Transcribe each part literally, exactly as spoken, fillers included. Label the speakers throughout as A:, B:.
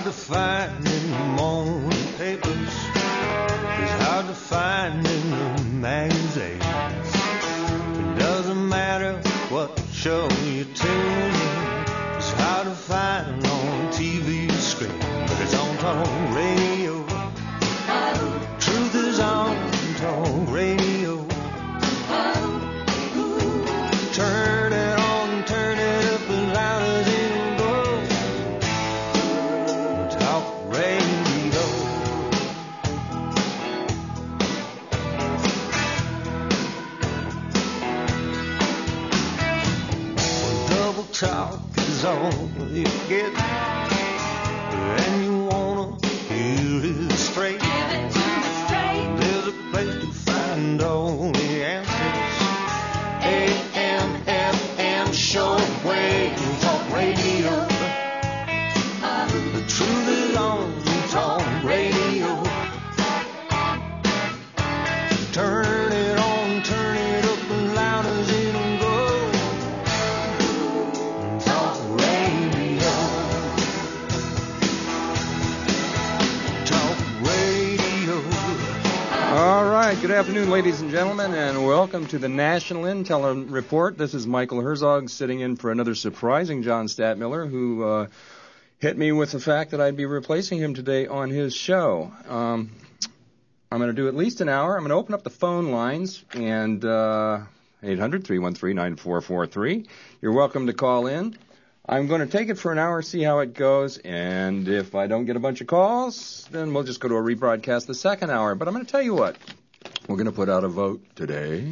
A: to find in the morning papers. It's hard to find in the magazines. It doesn't matter what show you tune in. It's hard to find on T V screen, but it's on talk radio. Truth is on talk radio. Turn it on, turn it up as loud as it goes. Talk radio. Well, double talk is all you get, and you wanna hear it straight.
B: Give it to me straight.
A: There's a place to find all the answers. A M F M shortwave talk radio. The truth is on talk radio. Turn it on, turn it up as loud as it'll go. Talk radio. Talk radio.
C: All right, good afternoon, ladies and gentlemen, and welcome to the National Intel Report. This is Michael Herzog sitting in for another surprising John Stadtmiller, who uh, hit me with the fact that I'd be replacing him today on his show. Um, I'm going to do at least an hour. I'm going to open up the phone lines, and uh, eight hundred, three one three, nine four four three. You're welcome to call in. I'm going to take it for an hour, see how it goes, and if I don't get a bunch of calls, then we'll just go to a rebroadcast the second hour. But I'm going to tell you what. We're going to put out a vote today.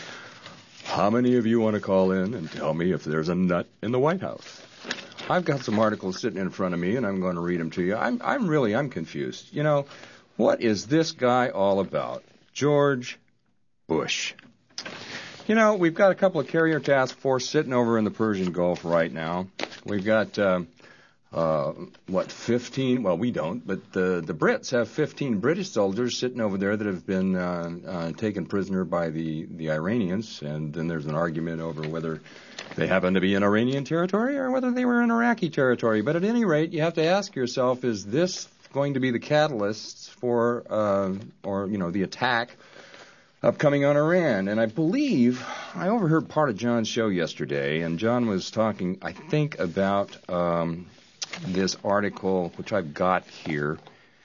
C: How many of you want to call in and tell me if there's a nut in the White House? I've got some articles sitting in front of me, and I'm going to read them to you. I'm, I'm really, I'm confused. You know, what is this guy all about? George Bush. You know, we've got a couple of carrier task force sitting over in the Persian Gulf right now. We've got, uh, uh, what, fifteen? Well, we don't, but the, the Brits have fifteen British soldiers sitting over there that have been uh, uh, taken prisoner by the, the Iranians. And then there's an argument over whether they happen to be in Iranian territory or whether they were in Iraqi territory. But at any rate, you have to ask yourself, is this going to be the catalyst for, uh, or, you know, the attack upcoming on Iran? And I believe I overheard part of John's show yesterday, and John was talking, I think, about um, this article, which I've got here,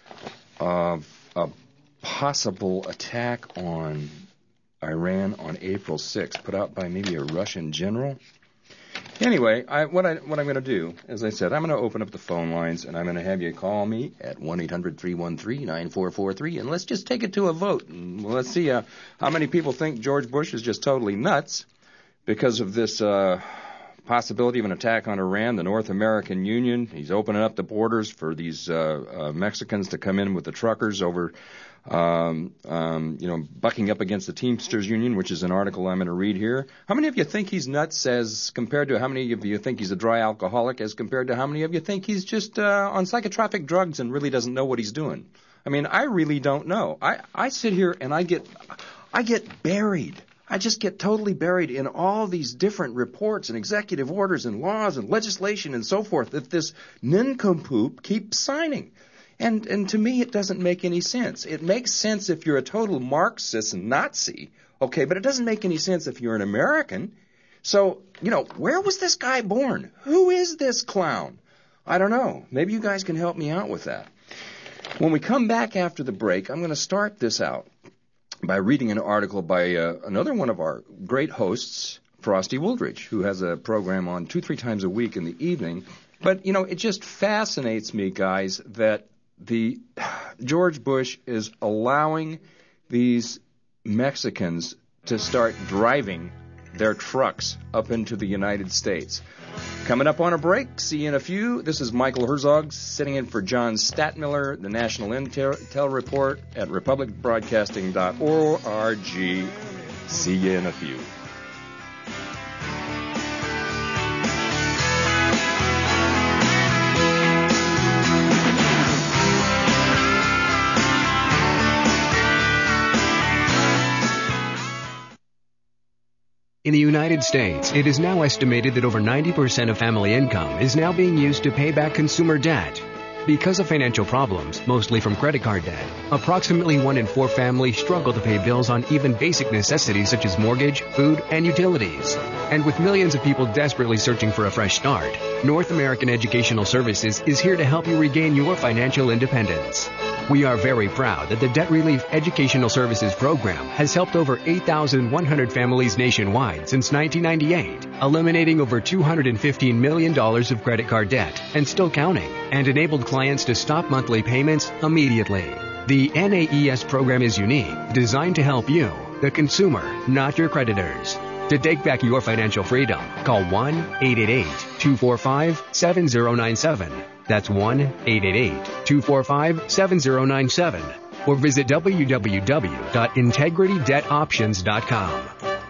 C: of a possible attack on Iran on April sixth, put out by maybe a Russian general. Anyway, I, what, I, what I'm going to do, as I said, I'm going to open up the phone lines, and I'm going to have you call me at one eight hundred, three one three, nine four four three, and let's just take it to a vote. And let's see uh, how many people think George Bush is just totally nuts because of this uh, possibility of an attack on Iran, the North American Union. He's opening up the borders for these uh, uh, Mexicans to come in with the truckers over Um, um, you know, bucking up against the Teamsters Union, which is an article I'm going to read here. How many of you think he's nuts as compared to how many of you think he's a dry alcoholic as compared to how many of you think he's just uh, on psychotropic drugs and really doesn't know what he's doing? I mean, I really don't know. I, I sit here and I get, I get buried. I just get totally buried in all these different reports and executive orders and laws and legislation and so forth that this nincompoop keeps signing. And and to me, it doesn't make any sense. It makes sense if you're a total Marxist and Nazi, okay, but it doesn't make any sense if you're an American. So, you know, where was this guy born? Who is this clown? I don't know. Maybe you guys can help me out with that. When we come back after the break, I'm going to start this out by reading an article by uh, another one of our great hosts, Frosty Wooldridge, who has a program on two, three times a week in the evening. But, you know, it just fascinates me, guys, that the George Bush is allowing these Mexicans to start driving their trucks up into the United States. Coming up on a break, see you in a few. This is Michael Herzog sitting in for John Stadtmiller, the National Intel Report at republic broadcasting dot org. See you in a few.
D: In the United States, it is now estimated that over ninety percent of family income is now being used to pay back consumer debt. Because of financial problems, mostly from credit card debt, approximately one in four families struggle to pay bills on even basic necessities such as mortgage, food, and utilities. And with millions of people desperately searching for a fresh start, North American Educational Services is here to help you regain your financial independence. We are very proud that the Debt Relief Educational Services Program has helped over eight thousand one hundred families nationwide since nineteen ninety-eight, eliminating over two hundred fifteen million dollars of credit card debt and still counting, and enabled clients to stop monthly payments immediately. The N A E S program is unique, designed to help you, the consumer, not your creditors. To take back your financial freedom, call one eight eight eight, two four five, seven zero nine seven. That's one eight eight eight, two four five, seven zero nine seven. Or visit w w w dot integrity debt options dot com.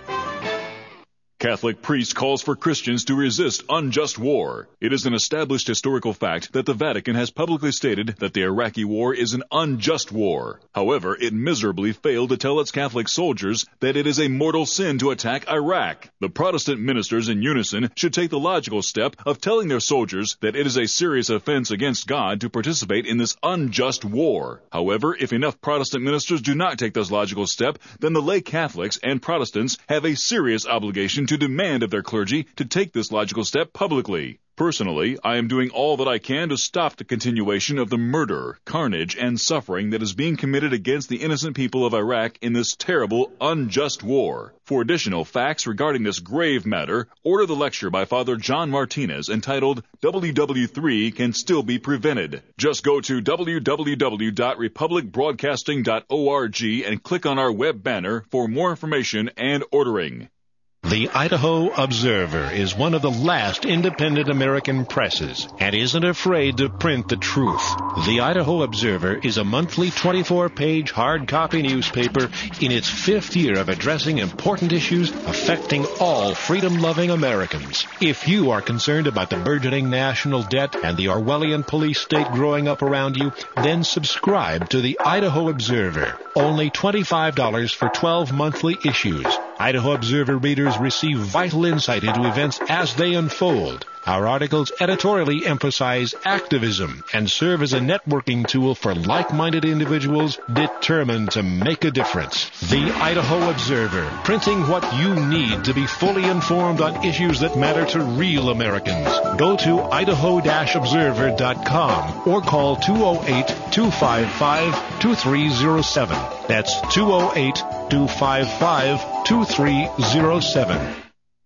E: Catholic priest calls for Christians to resist unjust war. It is an established historical fact that the Vatican has publicly stated that the Iraqi war is an unjust war. However, it miserably failed to tell its Catholic soldiers that it is a mortal sin to attack Iraq. The Protestant ministers in unison should take the logical step of telling their soldiers that it is a serious offense against God to participate in this unjust war. However, if enough Protestant ministers do not take this logical step, then the lay Catholics and Protestants have a serious obligation to to demand of their clergy to take this logical step publicly. Personally, I am doing all that I can to stop the continuation of the murder, carnage, and suffering that is being committed against the innocent people of Iraq in this terrible, unjust war. For additional facts regarding this grave matter, order the lecture by Father John Martinez entitled W W three Can Still Be Prevented. Just go to w w w dot republic broadcasting dot org and click on our web banner for more information and ordering.
F: The Idaho Observer is one of the last independent American presses and isn't afraid to print the truth. The Idaho Observer is a monthly twenty-four page hard copy newspaper in its fifth year of addressing important issues affecting all freedom-loving Americans. If you are concerned about the burgeoning national debt and the Orwellian police state growing up around you, then subscribe to the Idaho Observer. Only twenty-five dollars for twelve monthly issues. Idaho Observer readers receive vital insight into events as they unfold. Our articles editorially emphasize activism and serve as a networking tool for like-minded individuals determined to make a difference. The Idaho Observer, printing what you need to be fully informed on issues that matter to real Americans. Go to idaho dash observer dot com or call two oh eight, two five five, two three oh seven. That's two oh eight, two five five, two three oh seven.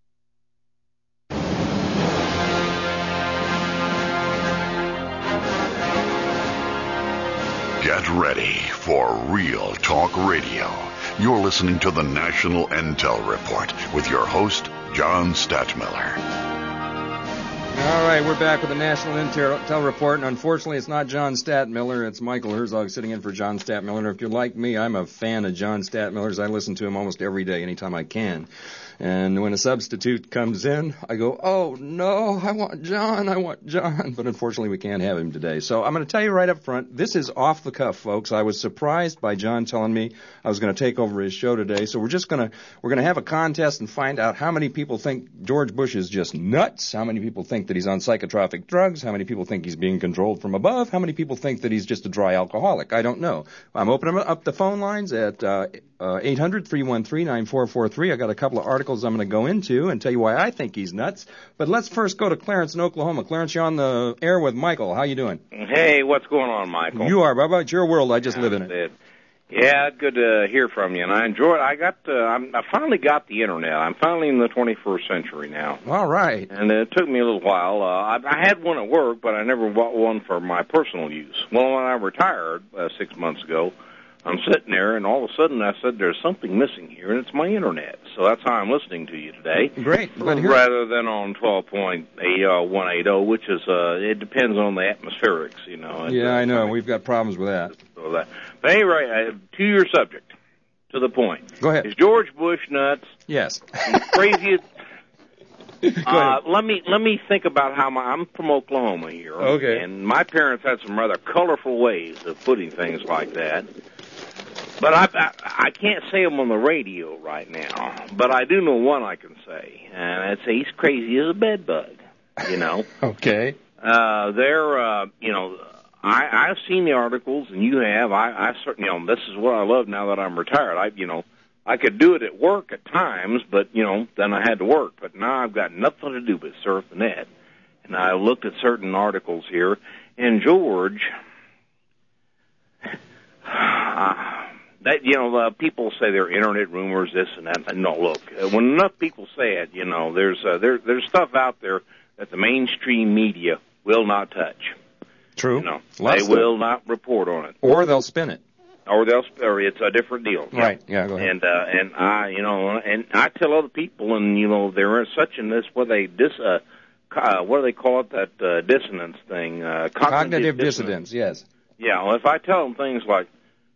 G: Get ready for Real Talk Radio. You're listening to the National Intel Report with your host, John Stadtmiller.
C: All right, we're back with the National Intel Report, and unfortunately it's not John Stadtmiller, it's Michael Herzog sitting in for John Stadtmiller. And if you're like me, I'm a fan of John Stadtmiller's. I listen to him almost every day, anytime I can. And when a substitute comes in, I go, oh, no, I want John, I want John. But unfortunately, we can't have him today. So I'm going to tell you right up front, this is off the cuff, folks. I was surprised by John telling me I was going to take over his show today. So we're just going to, we're going to have a contest and find out how many people think George Bush is just nuts, how many people think that he's on psychotropic drugs, how many people think he's being controlled from above, how many people think that he's just a dry alcoholic. I don't know. I'm opening up the phone lines at uh, uh, eight hundred, three one three, nine four four three. I got a couple of articles I'm going to go into and tell you why I think he's nuts. But let's first go to Clarence in Oklahoma. Clarence, you're on the air with Michael. How you doing?
H: Hey, what's going on, Michael?
C: You are, Bubba. It's your world. I just live in it.
H: it. Yeah, good to hear from you, and I enjoy it. I got, uh, I'm, I finally got the internet. I'm finally in the twenty-first century now.
C: All right.
H: And it took me a little while. Uh, I, I had one at work, but I never bought one for my personal use. Well, when I retired uh, six months ago, I'm sitting there, and all of a sudden I said, there's something missing here, and it's my internet. So that's how I'm listening to you today.
C: Great.
H: Rather than on twelve point one eighty, which is, uh, it depends on the atmospherics, you know.
C: Yeah, I know. We've got problems with that.
H: So that. But anyway, I have to your subject, to the point.
C: Go ahead.
H: Is George Bush nuts?
C: Yes.
H: He's crazy.
C: Go
H: uh,
C: ahead.
H: let me let me think about how my, I'm from Oklahoma here.
C: Okay.
H: And my parents had some rather colorful ways of putting things like that. But I, I, I can't say them on the radio right now. But I do know one I can say, and I'd say he's crazy as a bed bug. You know.
C: Okay.
H: Uh, they're, uh, you know, I, I've seen the articles, and you have. I, I certainly, you know, this is what I love now that I'm retired. I, you know, I could do it at work at times, but, you know, then I had to work. But now I've got nothing to do but surf the net. And I looked at certain articles here, and George, uh, that, you know, uh, people say they're internet rumors, this and that. No, look, uh, when enough people say it, you know, there's uh, there, there's stuff out there that the mainstream media will not touch.
C: True.
H: You know,
C: Lots
H: they will not report on it.
C: Or they'll spin it.
H: Or they'll, or it's a different deal.
C: Right. Yeah. Go ahead.
H: And uh, and I, you know, and I tell other people, and you know, there is such in this what they dis, uh, uh, what do they call it? That uh, dissonance thing. Uh, cognitive,
C: Cognitive
H: dissonance.
C: dissonance. Yes.
H: Yeah. Well, if I tell them things like,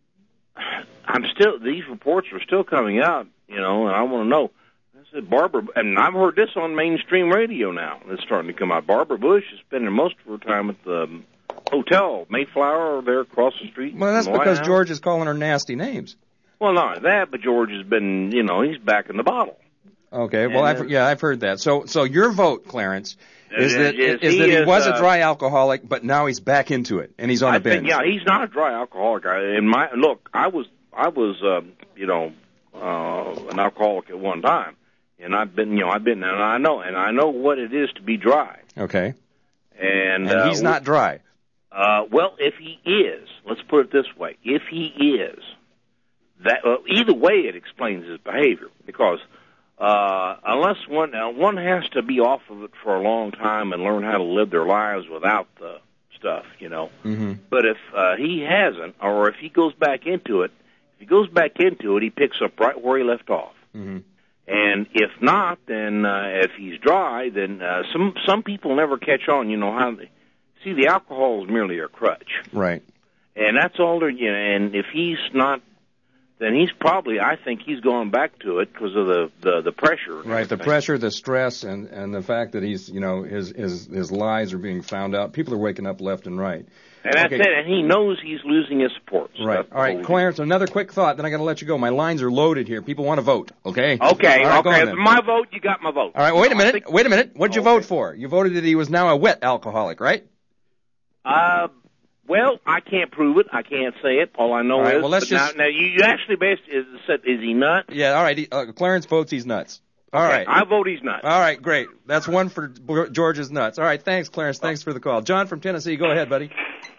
H: I'm still, these reports are still coming out, you know, and I want to know. I said, Barbara, and I've heard this on mainstream radio now. It's starting to come out. Barbara Bush is spending most of her time at the hotel, Mayflower, there across the street.
C: Well, that's because George is calling her nasty names.
H: Well, not only that, but George has been, you know, he's back in the bottle.
C: Okay, well,
H: and,
C: I've, yeah, I've heard that. So, so your vote, Clarence, is
H: uh,
C: that
H: is
C: is
H: he
C: that he
H: is,
C: was
H: uh,
C: a dry alcoholic, but now he's back into it, and he's on
H: I
C: a binge.
H: think, yeah, he's not a dry alcoholic. I, in my look, I was, I was, uh, you know, uh, an alcoholic at one time, and I've been, you know, I've been, and I know, and I know what it is to be dry.
C: Okay.
H: And,
C: and
H: uh,
C: he's not dry.
H: Uh, well, if he is, let's put it this way: if he is, that uh, either way, it explains his behavior because. Uh, unless one uh, one has to be off of it for a long time and learn how to live their lives without the stuff, you know.
C: Mm-hmm.
H: But if uh, he hasn't, or if he goes back into it, if he goes back into it, he picks up right where he left off.
C: Mm-hmm.
H: And if not, then uh, if he's dry, then uh, some some people never catch on. You know how they see the alcohol is merely a crutch,
C: right?
H: And that's all they're. You know, and if he's not. Then he's probably, I think he's going back to it because of the, the, the pressure.
C: Right, the pressure, the stress, and, and the fact that he's, you know, his, his his lies are being found out. People are waking up left and right.
H: And that's
C: okay.
H: it, and he knows he's losing his support. So
C: right. All right, Clarence, another quick thought, then I got to let you go. My lines are loaded here. People want to vote, okay?
H: Okay,
C: right,
H: okay. My vote, you got my vote.
C: All right, wait a minute,
H: think...
C: wait a minute. What'd you
H: okay.
C: vote for? You voted that he was now a wet alcoholic, right?
H: Uh... Well, I can't prove it. I can't say it. All I know
C: all right,
H: is.
C: Well, let's just...
H: now, now, you actually based is said, is he nuts?
C: Yeah. All right. He, uh, Clarence votes he's nuts. All
H: okay,
C: right.
H: I vote he's nuts.
C: All right. Great. That's one for George's nuts. All right. Thanks, Clarence. Thanks for the call. John from Tennessee. Go ahead, buddy.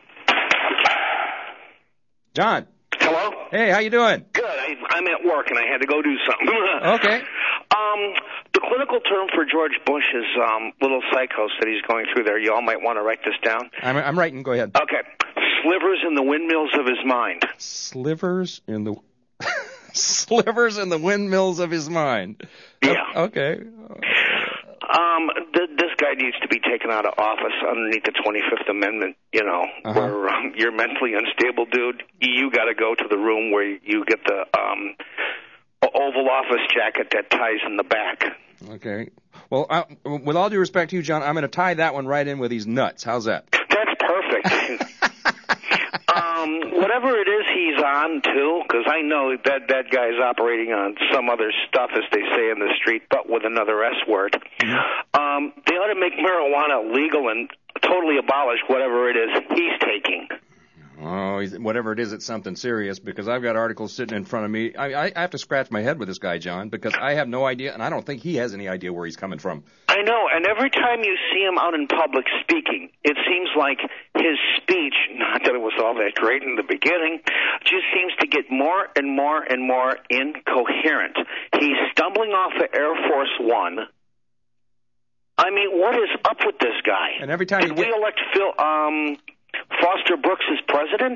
C: John.
I: Hello.
C: Hey, how you doing?
I: Good. I, I'm at work and I had to go do something.
C: Okay.
I: Um, the clinical term for George Bush is um, little psychos that he's going through there. You all might want to write this down.
C: I'm, I'm writing. Go ahead.
I: Okay. Slivers in the windmills of his mind.
C: Slivers in the slivers in the windmills of his mind.
I: Yeah.
C: Okay.
I: Um, th- this guy needs to be taken out of office underneath the twenty-fifth Amendment. You know,
C: uh-huh.
I: where um, you're mentally unstable, dude. You got to go to the room where you get the um, Oval Office jacket that ties in the back.
C: Okay. Well, I, with all due respect to you, John, I'm going to tie that one right in with these nuts. How's that?
I: That's perfect. um, whatever it is he's on, too, because I know that that guy's operating on some other stuff, as they say in the street, but with another S word. Mm-hmm. Um, they ought to make marijuana legal and totally abolish whatever it is he's taking.
C: Oh, he's, whatever it is, it's something serious, because I've got articles sitting in front of me. I, I have to scratch my head with this guy, John, because I have no idea, and I don't think he has any idea where he's coming from.
I: I know, and every time you see him out in public speaking, it seems like his speech, not that it was all that great in the beginning, just seems to get more and more and more incoherent. He's stumbling off of Air Force One. I mean, what is up with this guy?
C: And every time
I: Did we
C: get...
I: elect Phil... Um, Foster Brooks is president?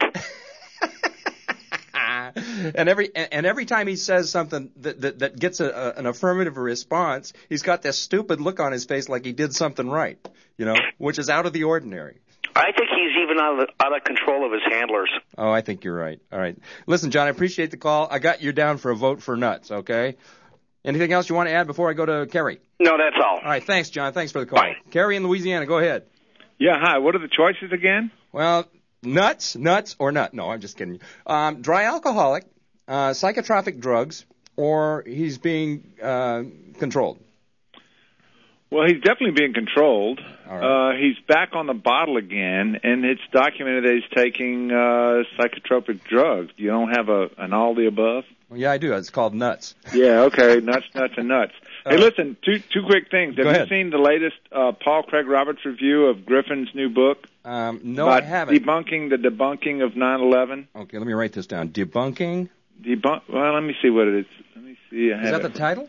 C: and every and every time he says something that that, that gets a, a, an affirmative response, he's got this stupid look on his face like he did something right, you know, which is out of the ordinary.
I: I think he's even out of, out of control of his handlers.
C: Oh, I think you're right. All right. Listen, John, I appreciate the call. I got you down for a vote for nuts, okay? Anything else you want to add before I go to Kerry?
I: No, that's all.
C: All right. Thanks, John. Thanks for the call.
I: Bye.
C: Kerry in Louisiana, go ahead.
J: Yeah, hi. What are the choices again?
C: Well, nuts, nuts, or nut. No, I'm just kidding. Um, dry alcoholic, uh, psychotropic drugs, or he's being uh, controlled.
J: Well, he's definitely being controlled.
C: All right.
J: Uh, he's back on the bottle again, and it's documented that he's taking uh, psychotropic drugs. You don't have a an all the above?
C: Well, yeah, I do. It's called nuts.
J: Yeah, okay, nuts, nuts, and nuts.
C: Uh,
J: hey, listen, two two quick things. Have
C: Go
J: you
C: ahead.
J: seen the latest uh, Paul Craig Roberts review of Griffin's new book?
C: Um, no,
J: about
C: I haven't.
J: Debunking the debunking of nine eleven.
C: Okay, let me write this down. Debunking.
J: Debunk. Well, let me see what it is. Let me see. I
C: Is
J: have
C: that the
J: it.
C: title?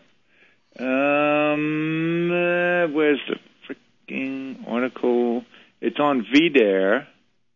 J: Um, uh, where's the freaking article? It's on V D A R E.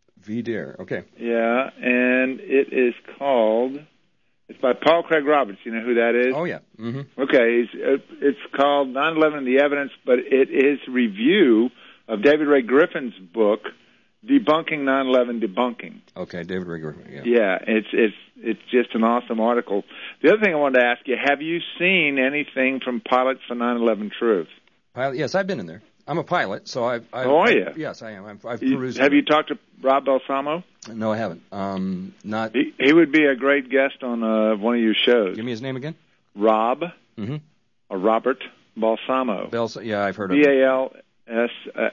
C: V D A R E. Okay.
J: Yeah, and it is called. It's by Paul Craig Roberts. You know who that is?
C: Oh yeah. Mm-hmm.
J: Okay, it's, uh, it's called nine eleven and the Evidence, but it is review of David Ray Griffin's book, Debunking nine eleven Debunking.
C: Okay, David Ray Griffin. Yeah.
J: Yeah, it's it's it's just an awesome article. The other thing I wanted to ask you: have you seen anything from Pilots for nine eleven Truth?
C: Pilot, yes, I've been in there. I'm a pilot, so I've. I've
J: Oh, are
C: I've-
J: you?
C: Yes, I am. I've, I've
J: You-
C: perused.
J: have
C: it.
J: you talked to Rob Balsamo?
C: No, I haven't. Um, not.
J: He, he would be a great guest on uh, one of your shows.
C: Give me his name again.
J: Rob
C: Mm-hmm.
J: or Robert Balsamo.
C: Bells. Yeah, I've heard of
J: B
C: him.
J: A L S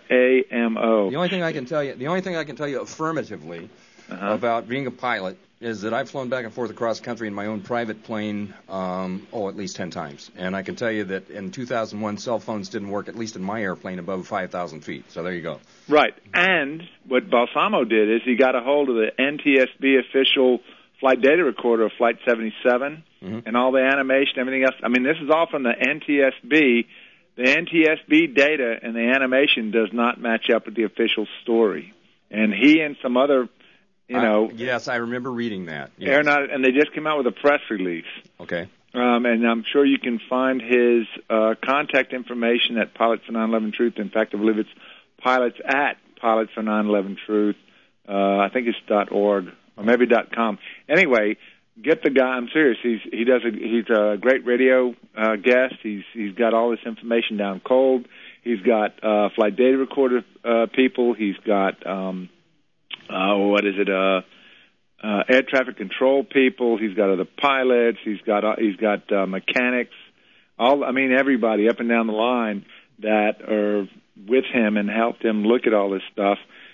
J: A M O.
C: The only thing I can tell you, the only thing I can tell you affirmatively
J: Uh-huh.
C: about being a pilot is that I've flown back and forth across country in my own private plane, um, oh, at least ten times. And I can tell you that in two thousand one, cell phones didn't work, at least in my airplane, above five thousand feet. So there you go.
J: Right. And what Balsamo did is he got a hold of the N T S B official flight data recorder of Flight seventy-seven
C: Mhm.
J: and all the animation, everything else. I mean, this is all from the N T S B. The N T S B data and the animation does not match up with the official story. And he and some other, you know,
C: Uh, yes, I remember reading that. Yes.
J: aeronaut, and they just came out with a press release.
C: Okay.
J: Um, and I'm sure you can find his uh, contact information at Pilots for nine eleven Truth. In fact, I believe it's pilots at Pilots for nine eleven Truth. Uh, I think it's .org or maybe .com. Anyway, get the guy. I'm serious. He's he does a, he's a great radio uh, guest. He's he's got all this information down cold. He's got uh, flight data recorder uh, people. He's got um, uh, what is it? Uh, uh, air traffic control people. He's got other pilots. He's got uh, he's got uh, mechanics. All I mean, everybody up and down the line that are with him and helped him look at all this stuff.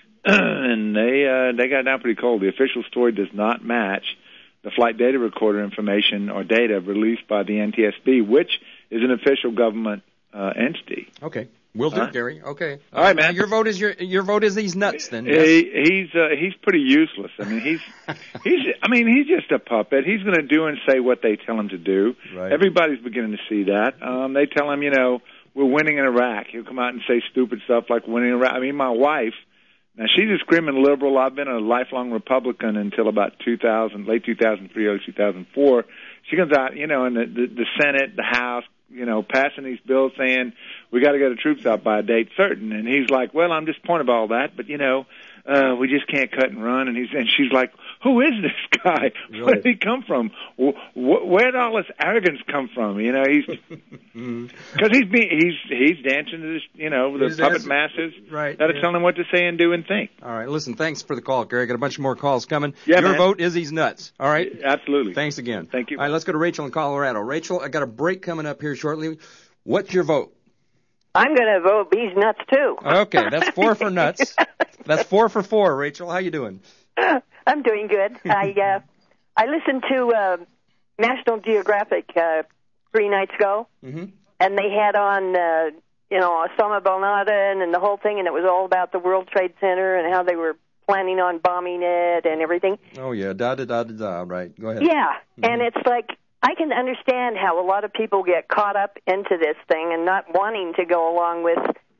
J: And they uh, they got down pretty cold. The official story does not match the flight data recorder information or data released by the N T S B, which is an official government uh, entity.
C: Okay. Will do,
J: Huh?
C: Gary. Okay.
J: All right,
C: Uh,
J: man.
C: Your vote is your your vote is these nuts then. Yes?
J: He, he's uh, he's pretty useless. I mean, he's he's I mean, he's just a puppet. He's going to do and say what they tell him to do.
C: Right.
J: Everybody's beginning to see that. Um, they tell him, you know, we're winning in Iraq. He'll come out and say stupid stuff like winning in Iraq. I mean, my wife. Now, she's a screaming liberal. I've been a lifelong Republican until about two thousand, late two thousand three, early two thousand four. She comes out, you know, in the, the, the Senate, the House, you know, passing these bills saying we got to get the troops out by a date certain. And he's like, well, I'm disappointed by all that, but, you know, uh, we just can't cut and run. And he's and she's like, who is this guy?
C: Really?
J: Where did he come from? Wh- wh- where did all this arrogance come from? You know, he's because he's being he's he's dancing to this, you know, the
C: He's
J: puppet
C: dancing-
J: masses
C: right,
J: that are
C: yeah.
J: telling him what to say and do and think.
C: All right. Listen, thanks for the call, Gary. Got a bunch more calls coming.
J: Yeah,
C: your
J: man.
C: vote is these nuts. All right.
J: Absolutely.
C: Thanks again.
J: Thank you.
C: All right, let's go to Rachel in Colorado. Rachel, I got a break coming up here shortly. What's your vote?
K: I'm going to vote bees nuts too.
C: Okay, that's four for nuts. That's four for four. Rachel, how you doing?
K: I'm doing good. I uh, I listened to uh, National Geographic uh, three nights ago,
C: Mm-hmm.
K: and they had on uh, you know Osama bin Laden and the whole thing, and it was all about the World Trade Center and how they were planning on bombing it and everything.
C: Oh yeah, da da da da da. Right. Go ahead.
K: Yeah, and it's like I can understand how a lot of people get caught up into this thing and not wanting to go along with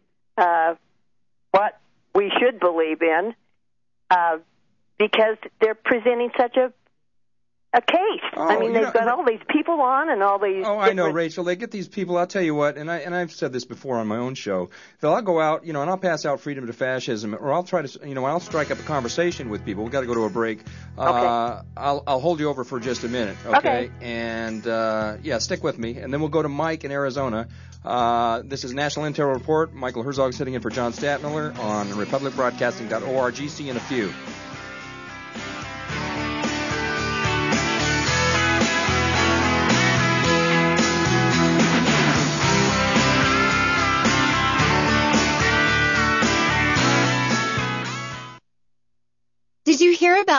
K: uh, what we should believe in, uh, because they're presenting such a a case.
C: Oh,
K: I mean,
C: you
K: they've
C: know,
K: got all these people on and all these.
C: Oh, I know,
K: different-
C: Rachel. They get these people. I'll tell you what, and I and I've said this before on my own show. Phil, I'll go out, you know, and I'll pass out freedom to fascism, or I'll try to, you know, I'll strike up a conversation with people. We've got to go to a break. Uh, I'll I'll hold you over for just a minute, okay?
K: Okay.
C: And uh, yeah, stick with me, and then we'll go to Mike in Arizona. Uh, this is National Intel Report. Michael Herzog sitting in for John Stadtmiller on republic broadcasting dot org. See you in a few.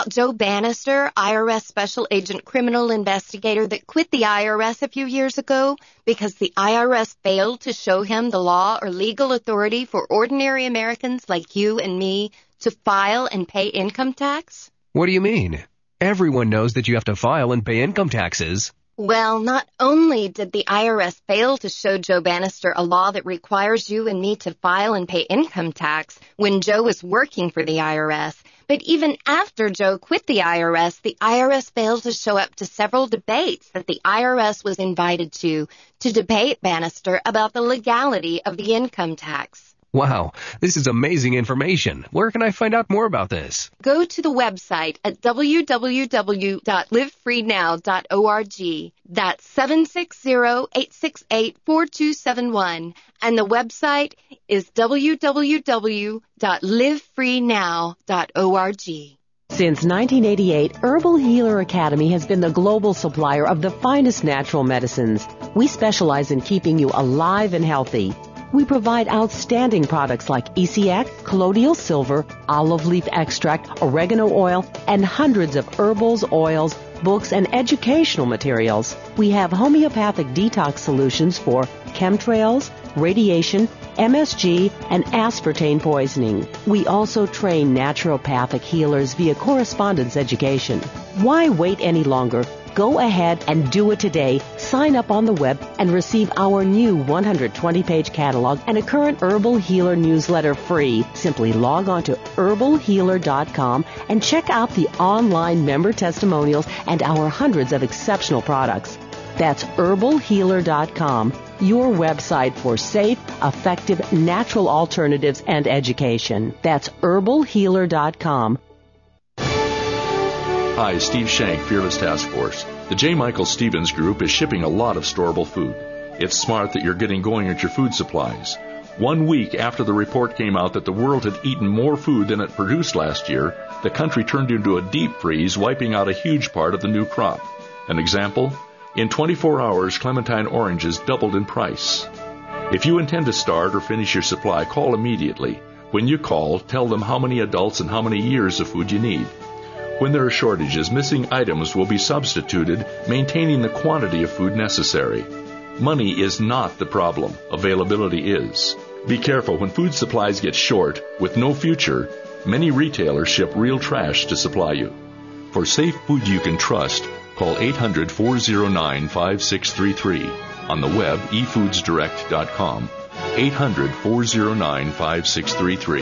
L: about Joe Bannister, I R S Special Agent Criminal Investigator that quit the I R S a few years ago because the I R S failed to show him the law or legal authority for ordinary Americans like you and me to file and pay income tax?
D: What do you mean? Everyone knows that you have to file and pay income taxes.
L: Well, not only did the I R S fail to show Joe Bannister a law that requires you and me to file and pay income tax when Joe was working for the I R S, but even after Joe quit the I R S, the I R S failed to show up to several debates that the I R S was invited to, to debate Bannister about the legality of the income tax.
D: Wow, this is amazing information. Where can I find out more about this?
L: Go to the website at w w w dot live free now dot org. That's seven six zero, eight six eight, four two seven one. And the website is w w w dot live free now dot org.
M: Since nineteen eighty-eight, Herbal Healer Academy has been the global supplier of the finest natural medicines. We specialize in keeping you alive and healthy. We provide outstanding products like E C X, colloidal silver, olive leaf extract, oregano oil, and hundreds of herbals, oils, books, and educational materials. We have homeopathic detox solutions for chemtrails, radiation, M S G, and aspartame poisoning. We also train naturopathic healers via correspondence education. Why wait any longer? Go ahead and do it today. Sign up on the web and receive our new one hundred twenty page catalog and a current Herbal Healer newsletter free. Simply log on to herbal healer dot com and check out the online member testimonials and our hundreds of exceptional products. That's herbal healer dot com, your website for safe, effective, natural alternatives and education. That's herbal healer dot com.
N: Hi, Steve Shank, Fearless Task Force. The J. Michael Stevens Group is shipping a lot of storable food. It's smart that you're getting going at your food supplies. One week after the report came out that the world had eaten more food than it produced last year, the country turned into a deep freeze, wiping out a huge part of the new crop. An example? In twenty-four hours, clementine oranges doubled in price. If you intend to start or finish your supply, call immediately. When you call, tell them how many adults and how many years of food you need. When there are shortages, missing items will be substituted, maintaining the quantity of food necessary. Money is not the problem. Availability is. Be careful when food supplies get short, with no future. Many retailers ship real trash to supply you. For safe food you can trust, call eight hundred, four oh nine, five six three three. On the web, e foods direct dot com. eight hundred, four oh nine, five six three three.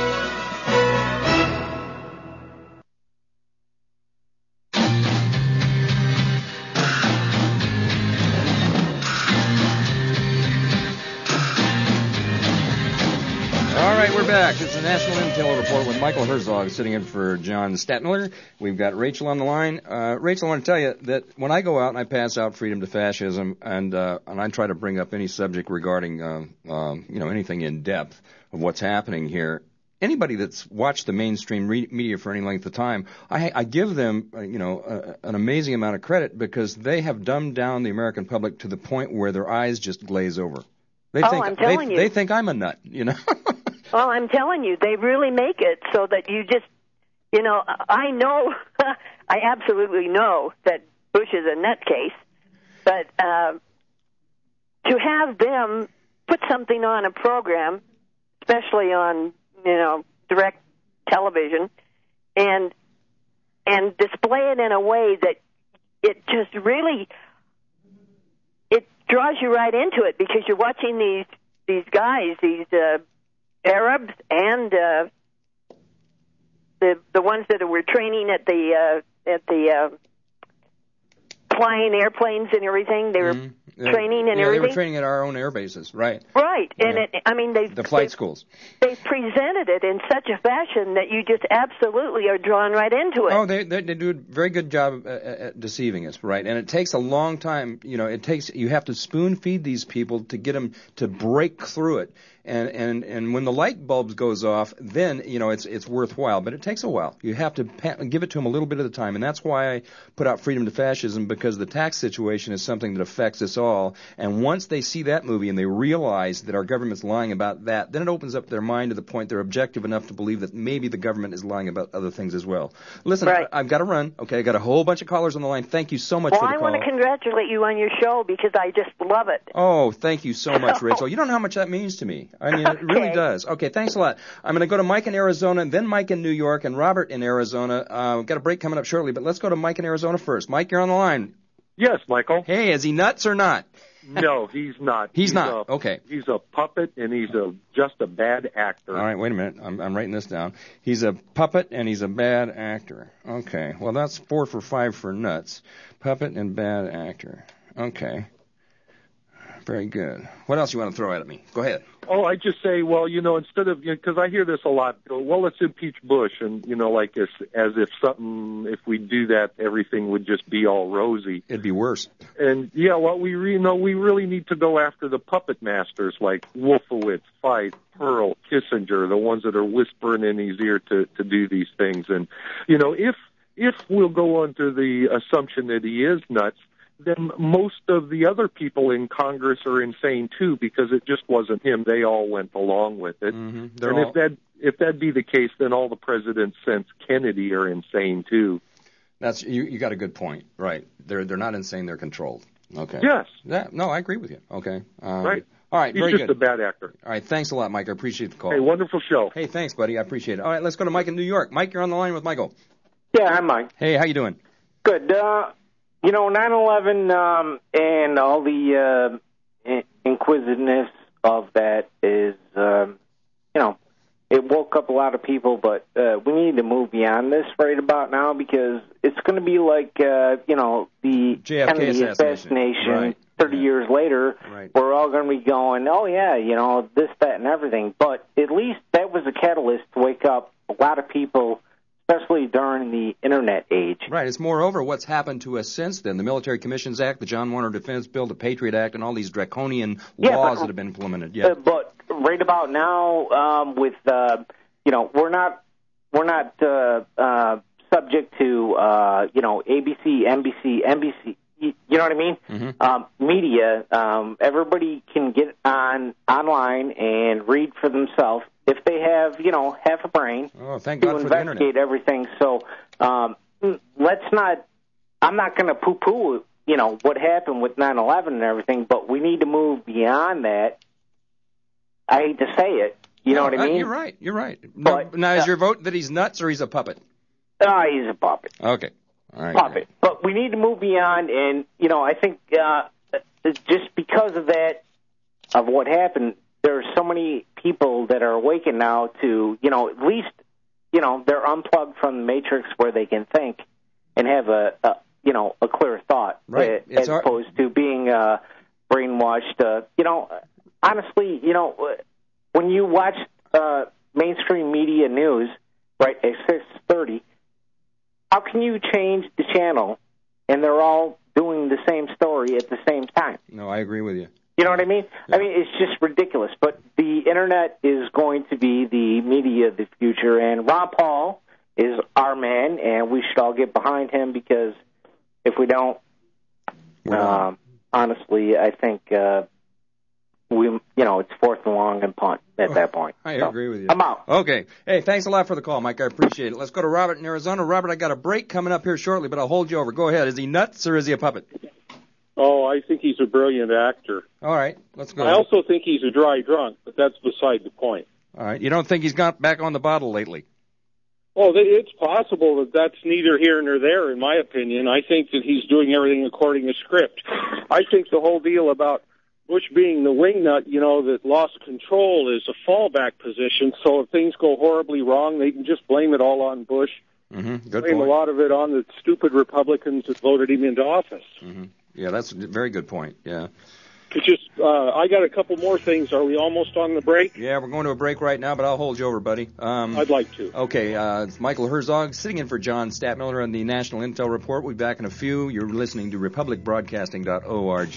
C: Back. It's the National Intel Report with Michael Herzog sitting in for John Stadtmiller. We've got Rachel on the line. Uh, Rachel, I want to tell you that when I go out and I pass out Freedom to Fascism and uh, and I try to bring up any subject regarding uh, um, you know anything in depth of what's happening here, anybody that's watched the mainstream re- media for any length of time, I, I give them uh, you know a, an amazing amount of credit because they have dumbed down the American public to the point where their eyes just glaze over. They
K: oh,
C: think,
K: I'm telling
C: they,
K: you.
C: They think I'm a nut, you know.
K: Well, I'm telling you, they really make it so that you just, you know, I know, I absolutely know that Bush is a nutcase, but uh, to have them put something on a program, especially on, you know, direct television, and and display it in a way that it just really, it draws you right into it because you're watching these these guys, these uh, Arabs and uh, the the ones that were training at the uh, at the uh, flying airplanes and everything. They were
C: mm-hmm.
K: training and
C: yeah,
K: everything.
C: They were training at our own air bases, right?
K: Right, and
C: yeah.
K: it, I mean they
C: the flight
K: they,
C: schools.
K: They presented it in such a fashion that you just absolutely are drawn right into it.
C: Oh, they they, they do a very good job at, at deceiving us, right? And it takes a long time. You know, it takes you have to spoon feed these people to get them to break through it. And, and and when the light bulbs goes off, then you know it's it's worthwhile. But it takes a while. You have to pa- give it to them a little bit at a time, and that's why I put out Freedom to Fascism, because the tax situation is something that affects us all. all. And once they see that movie and they realize that our government's lying about that, then it opens up their mind to the point they're objective enough to believe that maybe the government is lying about other things as well. Listen,
K: Right.
C: I, I've got to run. Okay, I got a whole bunch of callers on the line. Thank you so much
K: Well,
C: for the
K: I
C: call.
K: want to congratulate you on your show because I just love it.
C: Oh, thank you so much, Rachel. You don't know how much that means to me. I mean, it really
K: Okay.
C: does. Okay, thanks a lot. I'm going to go to Mike in Arizona, and then Mike in New York, and Robert in Arizona. Uh, we've got a break coming up shortly, but let's go to Mike in Arizona first. Mike, you're on the line.
O: Yes, Michael.
C: Hey, is he nuts or not?
O: No, he's not.
C: He's not.
O: A,
C: okay.
O: He's a puppet, and he's a just a bad actor.
C: All right, wait a minute. I'm, I'm writing this down. He's a puppet, and he's a bad actor. Okay. Well, that's four for five for nuts. Puppet and bad actor. Okay. Very good. What else you want to throw at me? Go ahead.
O: Oh, I just say, well, you know, instead of, because I hear this a lot, well, let's impeach Bush, and, you know, like as, as if something, if we do that, everything would just be all rosy.
C: It'd be worse.
O: And, yeah, well, we, re, you know, we really need to go after the puppet masters like Wolfowitz, Feith, Pearl, Kissinger, the ones that are whispering in his ear to, to do these things. And, you know, if, if we'll go on to the assumption that he is nuts, then most of the other people in Congress are insane too, because it just wasn't him. They all went along with it.
C: Mm-hmm.
O: And
C: They're all...
O: if that if that be the case, then all the presidents since Kennedy are insane too.
C: That's you. You got a good point. Right? They're they're not insane. They're controlled. Okay.
O: Yes.
C: Yeah. No, I agree with you. Okay. Um,
O: right.
C: All right.
O: He's
C: very
O: just
C: good.
O: a bad actor.
C: All right. Thanks a lot, Mike. I appreciate the call.
O: Hey, wonderful show.
C: Hey, thanks, buddy. I appreciate it. All right. Let's go to Mike in New York. Mike, you're on the line with Michael.
P: Yeah, hi, Mike.
C: Hey, how you doing?
P: Good. Uh, you know, nine eleven um, and all the uh, inquisitiveness of that is, um, you know, it woke up a lot of people, but uh, we need to move beyond this right about now because it's going to be like, uh, you know, the
C: J F K
P: Kennedy
C: assassination.
P: assassination
C: Right.
P: thirty yeah. years later.
C: Right.
P: We're all going to be going, oh, yeah, you know, this, that, and everything. But at least that was a catalyst to wake up a lot of people, especially during the Internet age.
C: Right. It's moreover what's happened to us since then. The Military Commissions Act, the John Warner Defense Bill, the Patriot Act, and all these draconian
P: Yeah,
C: laws
P: but-
C: that have been implemented. Yeah.
P: Uh, but right about now, um, with uh, you know, we're not we're not uh, uh, subject to uh, you know A B C, N B C, N B C. You know what I mean?
C: Mm-hmm.
P: Um, media. Um, everybody can get on online and read for themselves if they have you know half a brain
C: Oh, thank
P: to
C: God for the Internet.
P: investigate everything. So um, let's not. I'm not going to poo-poo you know what happened with nine eleven and everything, but we need to move beyond that. I hate to say it. You know
C: No,
P: what I
C: uh,
P: mean?
C: You're right. You're right. Now,
P: But,
C: now, is
P: uh,
C: your vote that he's nuts or he's a puppet?
P: Ah, he's a puppet.
C: Okay. All right.
P: Puppet. But we need to move beyond, and, you know, I think uh, just because of that, of what happened, there are so many people that are awakened now to, you know, at least, you know, they're unplugged from the matrix where they can think and have a, a you know, a clear thought,
C: Right.
P: uh,
C: It's
P: as
C: our-
P: opposed to being uh, brainwashed. Uh, you know, honestly, you know, when you watch uh, mainstream media news, right, at six thirty, how can you change the channel and they're all doing the same story at the same time?
C: No, I agree with you.
P: You know what I mean? I mean, it's just ridiculous. But the Internet is going to be the media of the future, and Ron Paul is our man, and we should all get behind him because if we don't, um, honestly, I think uh, we, you know, it's fourth and long and punt at that point.
C: I
P: So,
C: agree with you.
P: I'm out.
C: Okay. Hey, thanks a lot for the call, Mike. I appreciate it. Let's go to Robert in Arizona. Robert, I got a break coming up here shortly, but I'll hold you over. Go ahead. Is he nuts or is he a puppet?
Q: Oh, I think he's a brilliant actor.
C: All right. Let's go.
Q: I also think he's a dry drunk, but that's beside the point.
C: All right. You don't think he's got back on the bottle lately?
Q: Oh, it's possible that that's neither here nor there, in my opinion. I think that he's doing everything according to script. I think the whole deal about Bush being the wingnut, you know, that lost control is a fallback position. So if things go horribly wrong, they can just blame it all on Bush.
C: Mm-hmm. Good
Q: blame
C: point.
Q: a lot of it on the stupid Republicans that voted him into office.
C: Mm-hmm. Yeah, that's a very good point. Yeah.
Q: It's just, uh, I got a couple more things. Are we almost on the break?
C: Yeah, we're going to a break right now, but I'll hold you over, buddy. Um,
Q: I'd like to.
C: Okay, uh, it's Michael Herzog sitting in for John Statmiller on the National Intel Report. We'll be back in a few. You're listening to republic broadcasting dot org.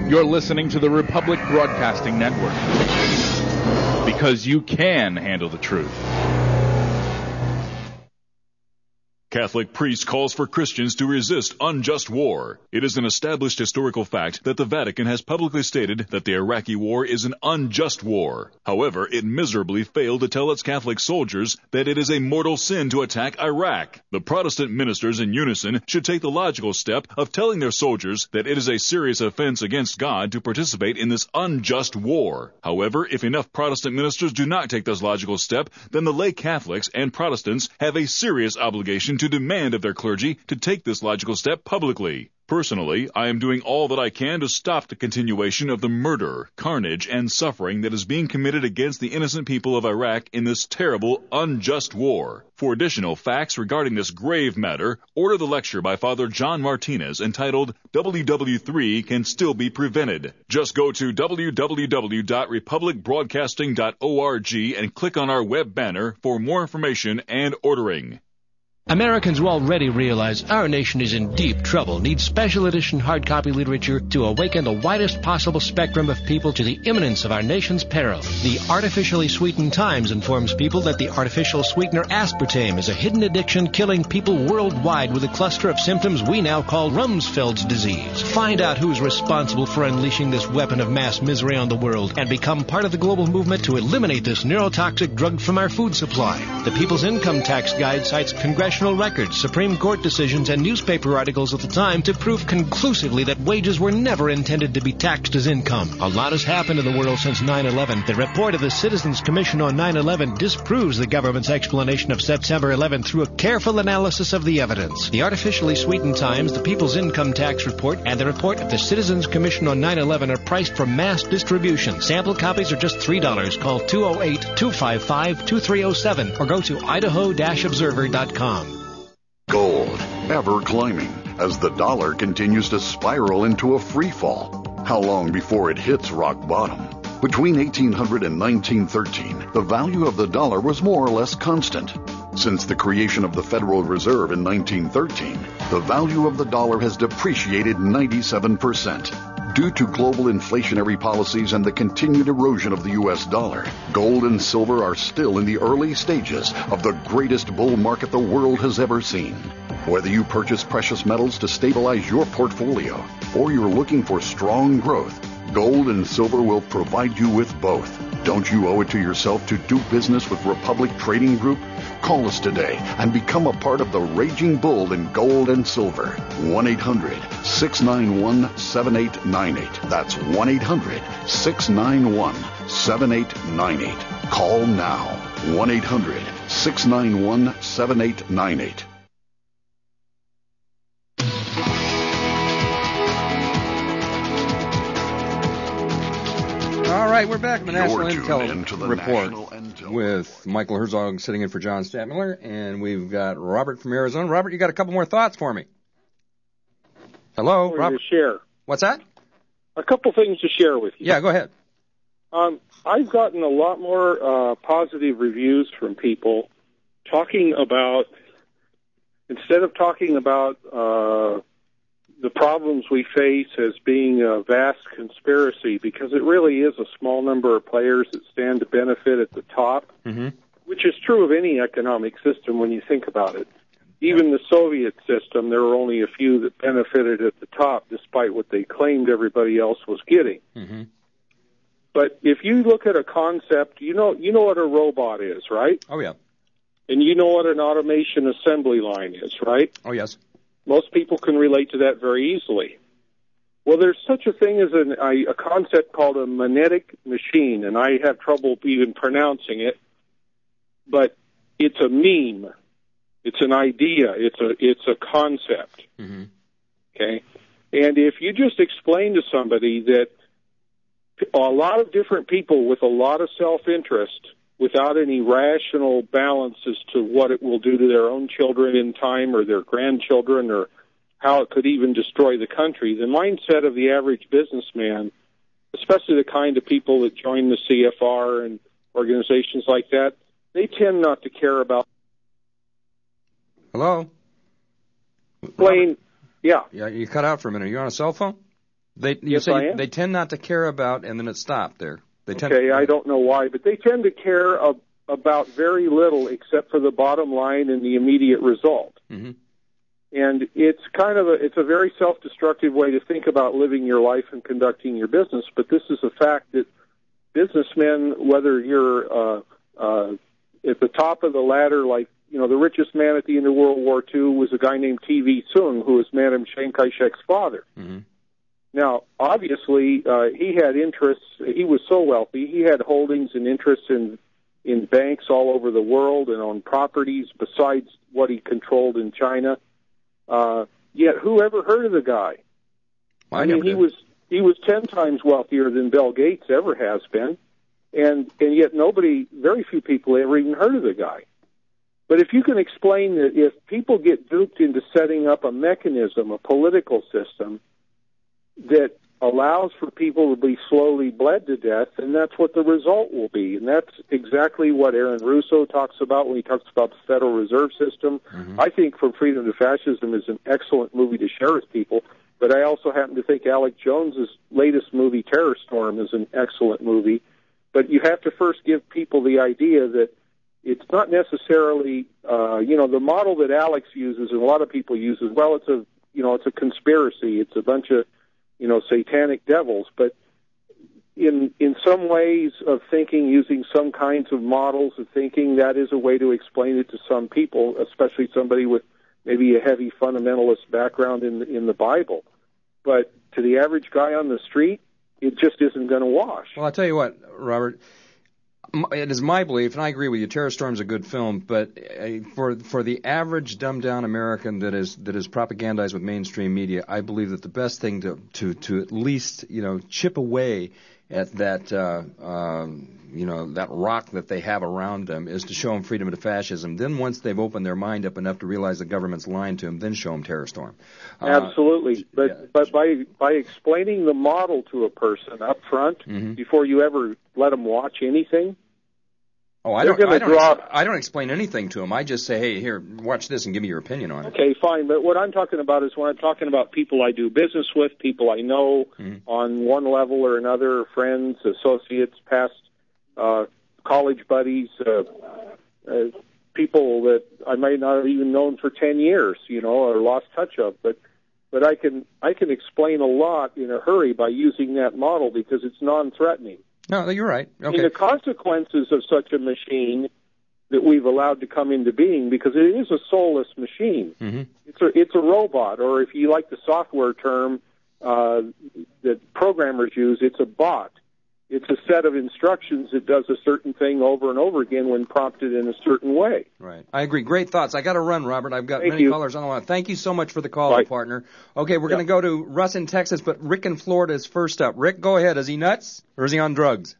R: You're listening to the Republic Broadcasting Network. Because you can handle the truth.
E: Catholic priest calls for Christians to resist unjust war. It is an established historical fact that the Vatican has publicly stated that the Iraqi war is an unjust war. However, it miserably failed to tell its Catholic soldiers that it is a mortal sin to attack Iraq. The Protestant ministers in unison should take the logical step of telling their soldiers that it is a serious offense against God to participate in this unjust war. However, if enough Protestant ministers do not take this logical step, then the lay Catholics and Protestants have a serious obligation to to demand of their clergy to take this logical step publicly. Personally, I am doing all that I can to stop the continuation of the murder, carnage, and suffering that is being committed against the innocent people of Iraq in this terrible, unjust war. For additional facts regarding this grave matter, order the lecture by Father John Martinez entitled W W three Can Still Be Prevented. Just go to w w w dot republic broadcasting dot org and click on our web banner for more information and ordering.
F: Americans who already realize our nation is in deep trouble need special edition hard copy literature to awaken the widest possible spectrum of people to the imminence of our nation's peril. The Artificially Sweetened Times informs people that the artificial sweetener aspartame is a hidden addiction killing people worldwide with a cluster of symptoms we now call Rumsfeld's disease. Find out who's responsible for unleashing this weapon of mass misery on the world and become part of the global movement to eliminate this neurotoxic drug from our food supply. The People's Income Tax Guide cites congressional records, Supreme Court decisions, and newspaper articles at the time to prove conclusively that wages were never intended to be taxed as income. A lot has happened in the world since nine eleven. The report of the Citizens Commission on nine eleven disproves the government's explanation of September eleventh through a careful analysis of the evidence. The Artificially Sweetened Times, the People's Income Tax Report, and the report of the Citizens Commission on nine eleven are priced for mass distribution. Sample copies are just three dollars. Call two oh eight, two five five, two three oh seven or go to idaho dash observer dot com.
G: Gold, ever climbing, as the dollar continues to spiral into a free fall. How long before it hits rock bottom? Between eighteen hundred and nineteen thirteen, the value of the dollar was more or less constant. Since the creation of the Federal Reserve in nineteen thirteen, the value of the dollar has depreciated ninety-seven percent. Due to global inflationary policies and the continued erosion of the U S dollar, gold and silver are still in the early stages of the greatest bull market the world has ever seen. Whether you purchase precious metals to stabilize your portfolio or you're looking for strong growth, gold and silver will provide you with both. Don't you owe it to yourself to do business with Republic Trading Group? Call us today and become a part of the raging bull in gold and silver. one eight hundred, six nine one, seven eight nine eight. That's one eight hundred, six nine one, seven eight nine eight. Call now. one eight hundred, six nine one, seven eight nine eight.
C: All right, we're back in the National
G: You're
C: Intel
G: tuned into the
C: Report
G: National Intel
C: with Michael Herzog sitting in for John Stadtmiller, and we've got Robert from Arizona. Robert, you got a couple more thoughts for me? Hello,
Q: Or
C: Robert.
Q: to share.
C: What's that?
Q: A couple things to share with you.
C: Yeah, go ahead.
Q: Um, I've gotten a lot more uh, positive reviews from people talking about, instead of talking about uh, the problems we face as being a vast conspiracy, because it really is a small number of players that stand to benefit at the top,
C: Mm-hmm.
Q: which is true of any economic system when you think about it. Even the Soviet system, there were only a few that benefited at the top, despite what they claimed everybody else was getting.
C: Mm-hmm.
Q: But if you look at a concept, you know you know what a robot is, right?
C: Oh, yeah.
Q: And you know what an automation assembly line is, right?
C: Oh, yes.
Q: Most people can relate to that very easily. Well, there's such a thing as an, a, a concept called a magnetic machine, and I have trouble even pronouncing it, but it's a meme. It's an idea. It's a it's a concept.
C: Mm-hmm.
Q: Okay? And if you just explain to somebody that a lot of different people with a lot of self-interest, without any rational balance as to what it will do to their own children in time or their grandchildren or how it could even destroy the country, the mindset of the average businessman, especially the kind of people that join the C F R and organizations like that, they tend not to care about.
C: Hello?
Q: Plain, yeah.
C: Yeah, you cut out for a minute. Are you on a cell phone? They you
Q: Yes,
C: say
Q: I
C: you-
Q: am.
C: they tend not to care about, and then it stopped there. They tend
Q: Okay, I don't know why, but they tend to care ab- about very little except for the bottom line and the immediate result.
C: Mm-hmm.
Q: And it's kind of a it's a very self-destructive way to think about living your life and conducting your business. But this is a fact that businessmen, whether you're uh, uh, at the top of the ladder, like you know, the richest man at the end of World War Two was a guy named T V Soong, who was Madam Chiang Kai-shek's father.
C: Mm-hmm.
Q: Now, obviously, uh, he had interests. He was so wealthy. He had holdings and interests in in banks all over the world and on properties besides what he controlled in China. Uh, yet, who ever heard of the guy?
C: I,
Q: I
C: never
Q: mean, he
C: did.
Q: was he was ten times wealthier than Bill Gates ever has been, and and yet nobody, very few people ever even heard of the guy. But if you can explain that if people get duped into setting up a mechanism, a political system that allows for people to be slowly bled to death, and that's what the result will be. And that's exactly what Aaron Russo talks about when he talks about the Federal Reserve System.
C: Mm-hmm.
Q: I think From Freedom to Fascism is an excellent movie to share with people, but I also happen to think Alec Jones's latest movie, Terror Storm, is an excellent movie. But you have to first give people the idea that it's not necessarily, uh, you know, the model that Alex uses and a lot of people use as well. It's a, you know, it's a conspiracy. It's a bunch of, you know, satanic devils. But in in some ways of thinking, using some kinds of models of thinking, that is a way to explain it to some people, especially somebody with maybe a heavy fundamentalist background in the, in the Bible. But to the average guy on the street, it just isn't going to wash.
C: Well, I'll tell you what, Robert. m- It is my belief, and I agree with you. Terror Storm's a good film, but uh, for for the average dumbed down American that is that is propagandized with mainstream media, I believe that the best thing to to to at least you know chip away at that uh, um, you know that rock that they have around them is to show them freedom to fascism. Then once they've opened their mind up enough to realize the government's lying to them, then show them Terror Storm. Uh,
Q: Absolutely, but but by by explaining the model to a person up front
C: Mm-hmm.
Q: before you ever let them watch anything.
C: Oh, I
Q: They're
C: don't. I
Q: gonna
C: don't,
Q: draw-
C: ex- I don't explain anything to them. I just say, hey, here, watch this and give me your opinion on it.
Q: Okay, fine. But what I'm talking about is when I'm talking about people I do business with, people I know
C: Mm-hmm.
Q: on one level or another, friends, associates, past uh, college buddies, uh, uh, people that I might not have even known for ten years, you know, or lost touch of. But but I can I can explain a lot in a hurry by using that model because it's non-threatening.
C: No, you're right.
Q: I mean,
C: Okay.
Q: the consequences of such a machine that we've allowed to come into being, because it is a soulless machine.
C: Mm-hmm.
Q: It's a it's a robot, or if you like the software term uh, that programmers use, it's a bot. It's a set of instructions that does a certain thing over and over again when prompted in a certain way.
C: Right. I agree. Great thoughts. I got to run, Robert. I've got
Q: Thank
C: many
Q: you.
C: callers on the line. Thank you so much for the call,
Q: Bye.
C: partner. Okay, we're going to go to Russ in Texas, but Rick in Florida is first up. Rick, go ahead. Is he nuts or is he on drugs?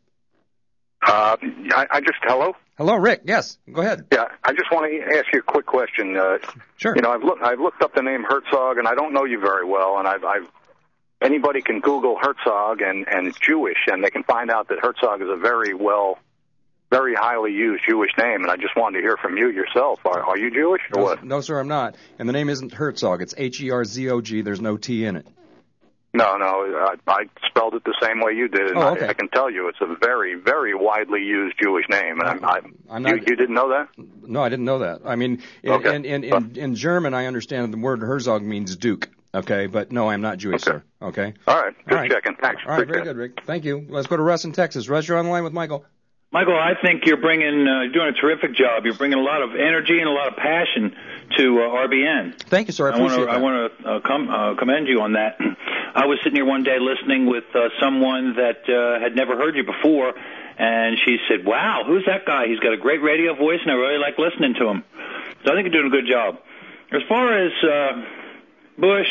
S: Uh, I, I just hello.
C: Hello, Rick. Yes, go ahead.
S: Yeah, I just want to ask you a quick question. Uh,
C: sure.
S: You know, I've looked I've looked up the name Herzog, and I don't know you very well, and I've, I've anybody can Google Herzog and and Jewish, and they can find out that Herzog is a very well, very highly used Jewish name. And I just wanted to hear from you yourself. Are, are you Jewish or
C: No,
S: what?
C: no, sir, I'm not. And the name isn't Herzog. It's H E R Z O G. There's no T in it.
S: No, no, I, I spelled it the same way you did, and
C: Oh, okay.
S: I, I can tell you it's a very, very widely used Jewish name. And I'm, I'm,
C: I'm not-
S: you, you didn't know that?
C: No, I didn't know that. I mean, in,
S: Okay.
C: in, in, in, in German, I understand the word Herzog means Duke. Okay, but no, I'm not Jewish, sir. Okay.
S: All right, just
C: All right.
S: checking. Thanks.
C: All right,
S: Appreciate
C: very good, Rick. Thank you. Let's go to Russ in Texas. Russ, you're on the line with Michael.
T: Michael, I think you're bringing, uh, doing a terrific job. You're bringing a lot of energy and a lot of passion to uh, R B N.
C: Thank you, sir. I
T: I want
C: appreciate
T: to,
C: that.
T: I want to uh, com- uh, commend you on that. I was sitting here one day listening with uh, someone that uh, had never heard you before, and she said, "Wow, who's that guy? He's got a great radio voice, and I really like listening to him." So I think you're doing a good job. As far as uh, Bush,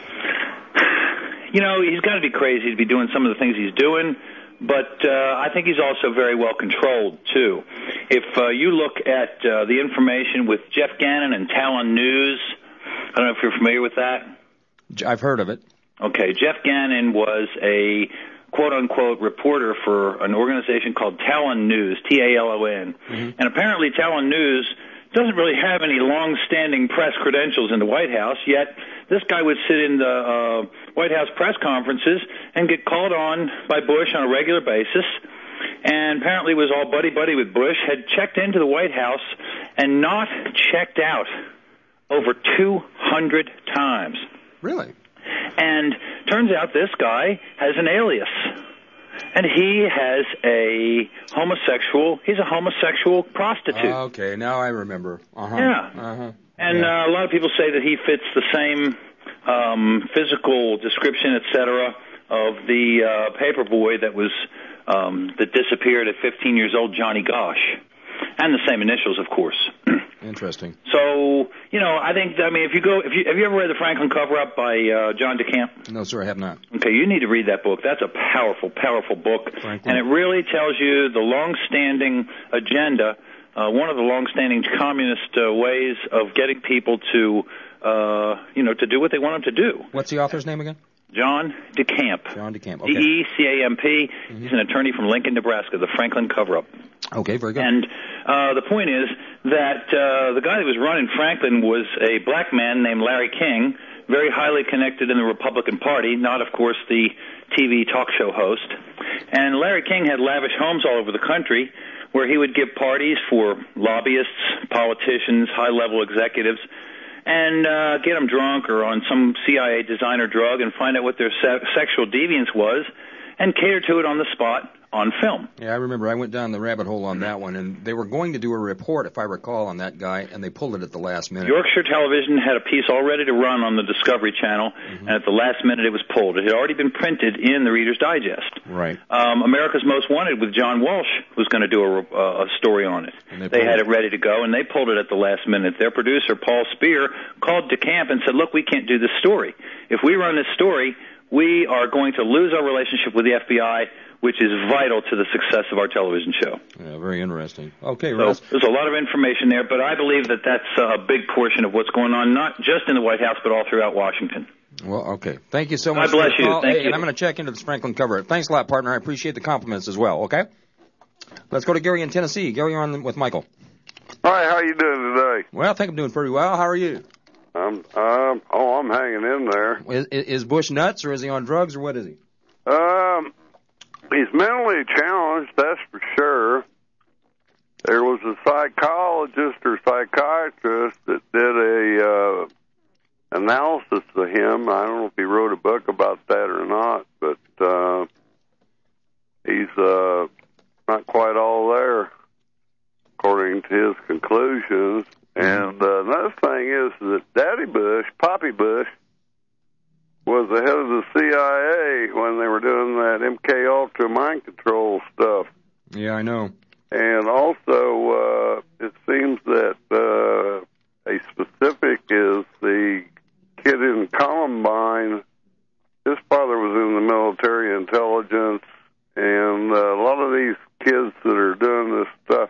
T: you know, he's got to be crazy to be doing some of the things he's doing. But uh, I think he's also very well controlled, too. If uh, you look at uh, the information with Jeff Gannon and Talon News, I don't know if you're familiar with that.
C: I've heard of it.
T: Okay, Jeff Gannon was a quote-unquote reporter for an organization called Talon News, T A L O N.
C: Mm-hmm.
T: And apparently Talon News doesn't really have any long-standing press credentials in the White House, yet this guy would sit in the uh, White House press conferences and get called on by Bush on a regular basis, and apparently was all buddy-buddy with Bush, had checked into the White House and not checked out over two hundred times.
C: Really?
T: And turns out this guy has an alias. And he has a homosexual, he's a homosexual prostitute.
C: Uh, okay, now I remember. Uh-huh.
T: Yeah.
C: Uh-huh.
T: And
C: yeah.
T: uh, a lot of people say that he fits the same um, physical description, et cetera, of the uh, paper boy that was, um, that disappeared at fifteen years old, Johnny Gosch. And the same initials, of course.
C: Interesting.
T: So, you know, I think, I mean, if you go, if you, have you ever read The Franklin Cover-Up by uh, John DeCamp?
C: No, sir, I have not.
T: Okay, you need to read that book. That's a powerful, powerful book.
C: Franklin.
T: And it really tells you the long-standing agenda, uh, one of the long-standing communist uh, ways of getting people to, uh, you know, to do what they want them to do.
C: What's the author's name again?
T: John DeCamp.
C: John DeCamp, okay.
T: D E C A M P. Mm-hmm. He's an attorney from Lincoln, Nebraska, The Franklin Cover-Up.
C: Okay, very good.
T: And uh, the point is that uh, the guy that was running Franklin was a black man named Larry King, very highly connected in the Republican Party, not, of course, the T V talk show host. And Larry King had lavish homes all over the country where he would give parties for lobbyists, politicians, high-level executives, and uh, get them drunk or on some C I A designer drug and find out what their se- sexual deviance was and cater to it on the spot on film.
C: Yeah, I remember I went down the rabbit hole on that one, and they were going to do a report, if I recall, on that guy, and they pulled it at the last minute.
T: Yorkshire Television had a piece all ready to run on the Discovery Channel, mm-hmm. and at the last minute it was pulled. It had already been printed in the Reader's Digest.
C: Right.
T: Um, America's Most Wanted with John Walsh was going to do a, uh, a story on it.
C: And they
T: they had
C: it.
T: it ready to go, and they pulled it at the last minute. Their producer, Paul Spear, called DeCamp and said, look, we can't do this story. If we run this story, we are going to lose our relationship with the F B I, which is vital to the success of our television show.
C: Yeah, very interesting. Okay,
T: so
C: Russ.
T: There's a lot of information there, but I believe that that's a big portion of what's going on, not just in the White House, but all throughout Washington.
C: Well, okay. Thank you so much.
T: God bless
C: for
T: you.
C: Call.
T: Thank
C: hey,
T: you.
C: And I'm going to check into this Franklin cover. Thanks a lot, partner. I appreciate the compliments as well, okay? Let's go to Gary in Tennessee. Gary, you're on with Michael.
U: Hi, how you doing today?
C: Well, I think I'm doing pretty well. How are you?
U: I'm, um, oh, I'm hanging in there.
C: Is, is Bush nuts, or is he on drugs, or what is he?
U: Um... He's mentally challenged, that's for sure. There was a psychologist or psychiatrist that did a uh, analysis of him. I don't know if he wrote a book about that or not, but uh, he's uh, not quite all there, according to his conclusions. And uh, another thing is that Daddy Bush, Poppy Bush, was the head of the C I A when they were doing that M K Ultra mind control stuff.
C: Yeah, I know.
U: And also, uh, it seems that uh, a specific is the kid in Columbine. His father was in the military intelligence, and uh, a lot of these kids that are doing this stuff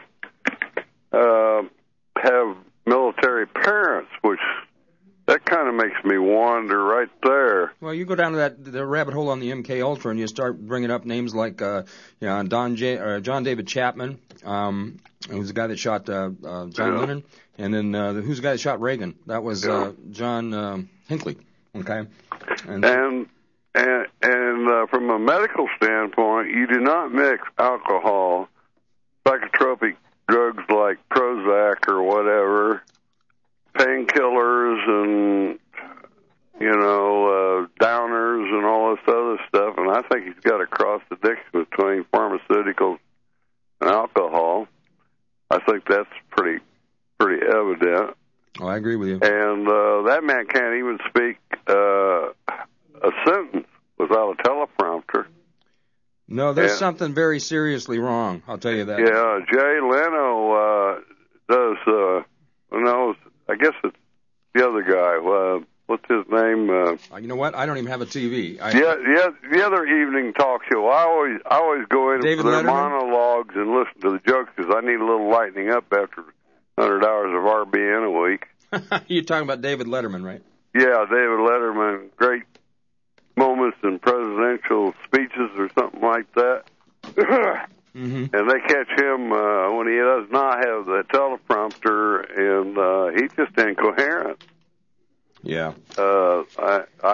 U: uh, have military parents, which that kind of makes me wonder right there.
C: Well, you go down to that the rabbit hole on the M K Ultra, and you start bringing up names like uh, you know, Don J, or John David Chapman, um, who's the guy that shot uh, uh, John
U: Yeah.
C: Lennon, and then uh, who's the guy that shot Reagan? That was uh, John um, Hinckley. Okay, and
U: And and, and uh, from a medical standpoint, you do not mix alcohol, psychotropic drugs like Prozac or whatever, painkillers and, you know, uh, downers and all this other stuff. And I think he's got a cross addiction between pharmaceuticals and alcohol. I think that's pretty pretty evident.
C: Oh, I agree with you.
U: And uh, that man can't even speak uh, a sentence without a teleprompter.
C: no, there's
U: Yeah.
C: something very seriously wrong. I'll tell you that.
U: Yeah, Jay Leno uh, does, uh, who knows, I guess it's the other guy. Uh, what's his name? Uh,
C: Uh, you know what? I don't even have a T V. I,
U: yeah, yeah, the other evening talk show. I always, I always go in
C: David
U: for their
C: Letterman?
U: monologues and listen to the jokes because I need a little lightening up after one hundred hours of R B N a week.
C: You're talking about David Letterman, right?
U: Yeah, David Letterman, great moments in presidential speeches or something like that. Mm-hmm. And they catch him uh, when he does not have the teleprompter, and uh, he's just incoherent.
C: Yeah.
U: Uh, I I,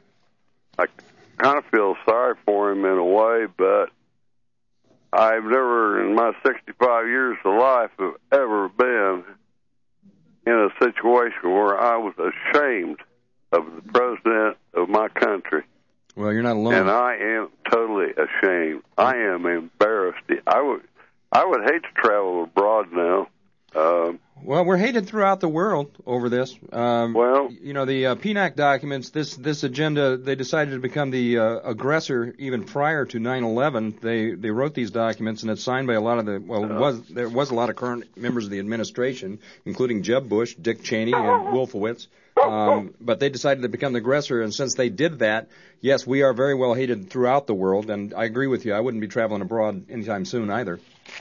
U: I kind of feel sorry for him in a way, but I've never, in my sixty-five years of life, have ever been in a situation where I was ashamed of the president of my country.
C: Well, you're not alone.
U: And I am totally ashamed. I am embarrassed. I would, I would hate to travel abroad now. Um,
C: well, we're hated throughout the world over this. Um,
U: well,
C: you know, the uh, P N A C documents, this this agenda, they decided to become the uh, aggressor even prior to nine eleven. They they wrote these documents, and it's signed by a lot of the, well, uh, was there was a lot of current members of the administration, including Jeb Bush, Dick Cheney, and Wolfowitz. Um, but they decided to become the aggressor, and since they did that, yes, we are very well hated throughout the world, and I agree with you. I wouldn't be traveling abroad anytime soon either.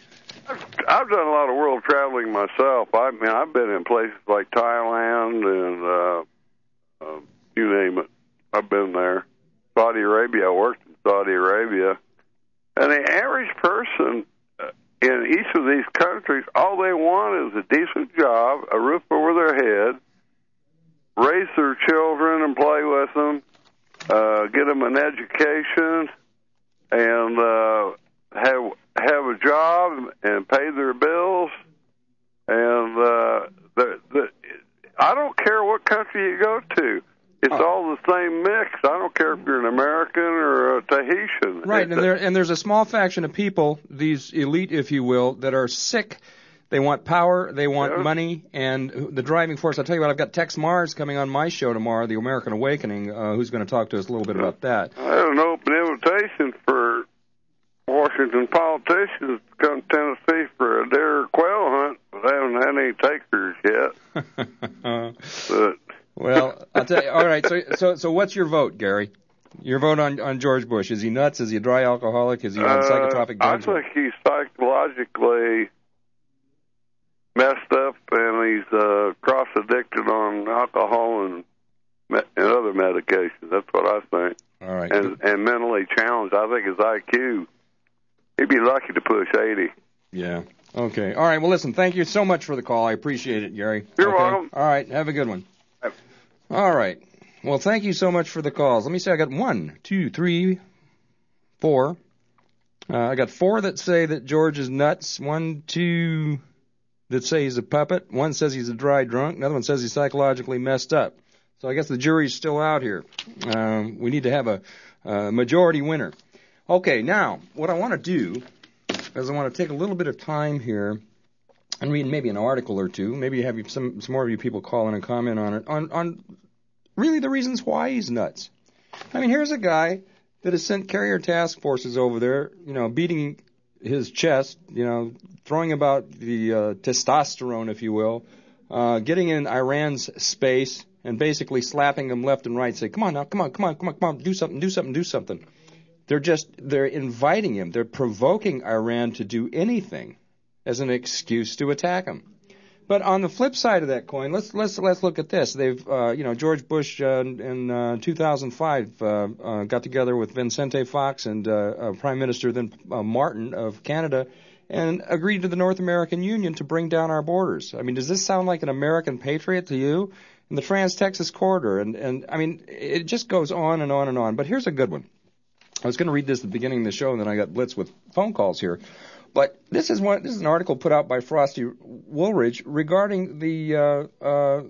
U: I've done a lot of world traveling myself. I mean, I've been in places like Thailand and uh, uh, you name it. I've been there. Saudi Arabia. I worked in Saudi Arabia. And the average person in each of these countries, all they want is a decent job, a roof over their head, raise their children and play with them, uh, get them an education, and uh, have have a job and pay their bills. And uh, the, the, I don't care what country you go to. It's oh. all the same mix. I don't care if you're an American or a Tahitian.
C: Right, and there and there's a small faction of people, these elite, if you will, that are sick. They want power, they want yeah. money, and the driving force. I'll tell you what, I've got Tex Mars coming on my show tomorrow, The American Awakening, uh, who's going to talk to us a little bit about that.
U: I had an open invitation for Washington politicians to come to Tennessee for a deer quail hunt, but I haven't had any takers yet. but
C: Well, I'll tell you. All right, so so so what's your vote, Gary? Your vote on, on George Bush. Is he nuts? Is he a dry alcoholic? Is he on
U: uh,
C: psychotropic drugs?
U: I think he's psychologically messed up, and he's uh, cross-addicted on alcohol and, me- and other medications. That's what I think.
C: All right.
U: And, and mentally challenged. I think his I Q, he'd be lucky to push eighty.
C: Yeah. Okay. All right. Well, listen, thank you so much for the call. I appreciate it, Gary.
U: You're
C: okay?
U: welcome.
C: All right. Have a good one. All right. Well, thank you so much for the calls. Let me see. I got one, two, three, four. Uh, I got four that say that George is nuts. One, two that say he's a puppet. One says he's a dry drunk. Another one says he's psychologically messed up. So I guess the jury's still out here. Um, we need to have a, a majority winner. Okay, now, what I want to do is I want to take a little bit of time here and read maybe an article or two. Maybe have you, some, some more of you people call in and comment on it, on, on really the reasons why he's nuts. I mean, here's a guy that has sent carrier task forces over there, you know, beating his chest, you know, throwing about the uh, testosterone, if you will, uh, getting in Iran's space and basically slapping them left and right, say, come on now, come on, come on, come on, come on, do something, do something, do something. They're just, they're inviting him. They're provoking Iran to do anything as an excuse to attack him. But on the flip side of that coin, let's let's let's look at this. They've, uh, you know, George Bush uh, in uh, two thousand five uh, uh, got together with Vicente Fox and uh, uh, Prime Minister then uh, Martin of Canada and agreed to the North American Union to bring down our borders. I mean, does this sound like an American patriot to you? And the Trans-Texas Corridor, and and I mean, it just goes on and on and on. But here's a good one. I was going to read this at the beginning of the show, and then I got blitzed with phone calls here. But this is one. This is an article put out by Frosty Woolridge regarding the uh, uh,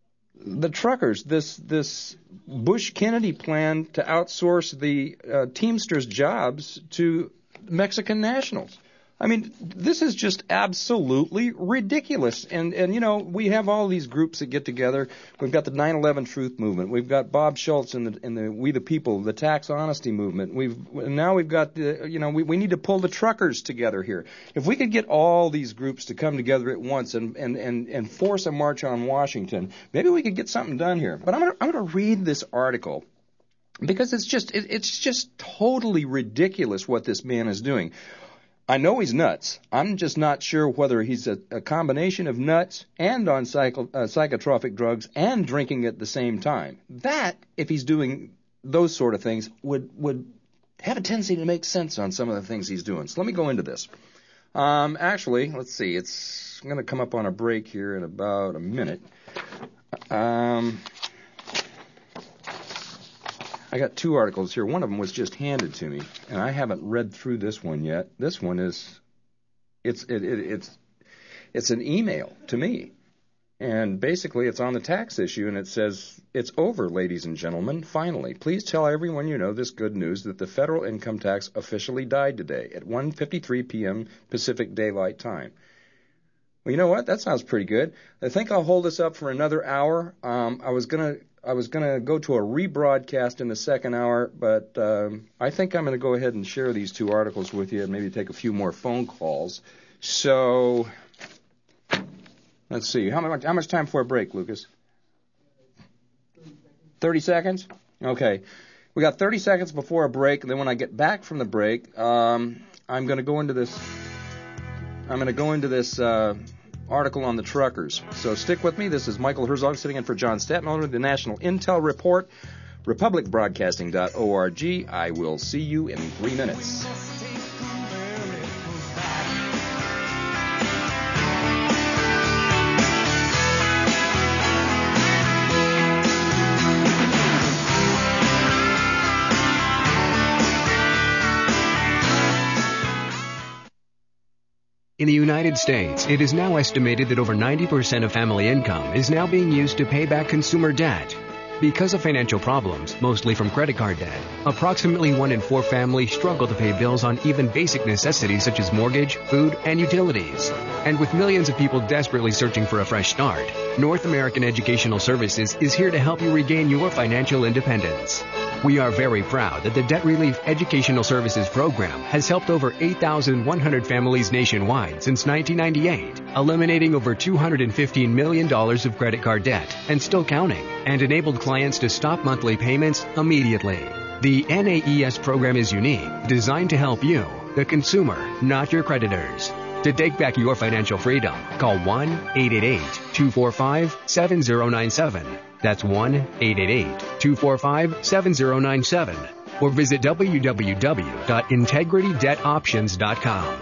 C: the truckers. This this Bush Kennedy plan to outsource the uh, Teamsters jobs to Mexican nationals. I mean, this is just absolutely ridiculous. And, and you know, we have all these groups that get together. We've got the nine eleven Truth Movement. We've got Bob Schultz and the, and the We the People, the Tax Honesty Movement. We've now we've got the, you know, we, we need to pull the truckers together here. If we could get all these groups to come together at once and, and, and, and force a march on Washington, maybe we could get something done here. But I'm gonna, I'm gonna read this article because it's just it, it's just totally ridiculous what this man is doing. I know he's nuts. I'm just not sure whether he's a, a combination of nuts and on psycho, uh, psychotropic drugs and drinking at the same time. That, if he's doing those sort of things, would would have a tendency to make sense on some of the things he's doing. So let me go into this. Um, actually, let's see. It's going to come up on a break here in about a minute. Um, I got two articles here. One of them was just handed to me, and I haven't read through this one yet. This one is, it's it, it, it's it's an email to me, and basically it's on the tax issue, and it says, "It's over, ladies and gentlemen. Finally, please tell everyone you know this good news that the federal income tax officially died today at one fifty-three p.m. Pacific Daylight Time." Well, you know what? That sounds pretty good. I think I'll hold this up for another hour. Um, I was gonna. I was going to go to a rebroadcast in the second hour, but um, I think I'm going to go ahead and share these two articles with you and maybe take a few more phone calls. So, let's see. How much, how much time for a break, Lucas? thirty seconds? Okay. We got thirty seconds before a break, and then when I get back from the break, um, I'm going to go into this, I'm going to go into this, uh, article on the truckers. So stick with me. This is Michael Herzog sitting in for John Stadtmiller, the National Intel Report, republic broadcasting dot org. I will see you in three minutes.
D: In the United States, it is now estimated that over ninety percent of family income is now being used to pay back consumer debt. Because of financial problems, mostly from credit card debt, approximately one in four families struggle to pay bills on even basic necessities such as mortgage, food, and utilities. And with millions of people desperately searching for a fresh start, North American Educational Services is here to help you regain your financial independence. We are very proud that the Debt Relief Educational Services Program has helped over eight thousand one hundred families nationwide since nineteen ninety-eight, eliminating over two hundred fifteen million dollars of credit card debt and still counting, and enabled clients to stop monthly payments immediately. The N A E S program is unique, designed to help you, the consumer, not your creditors. To take back your financial freedom, call one eight eight eight, two four five, seven zero nine seven. That's one eight eight eight, two four five, seven zero nine seven. Or visit w w w dot integrity debt options dot com.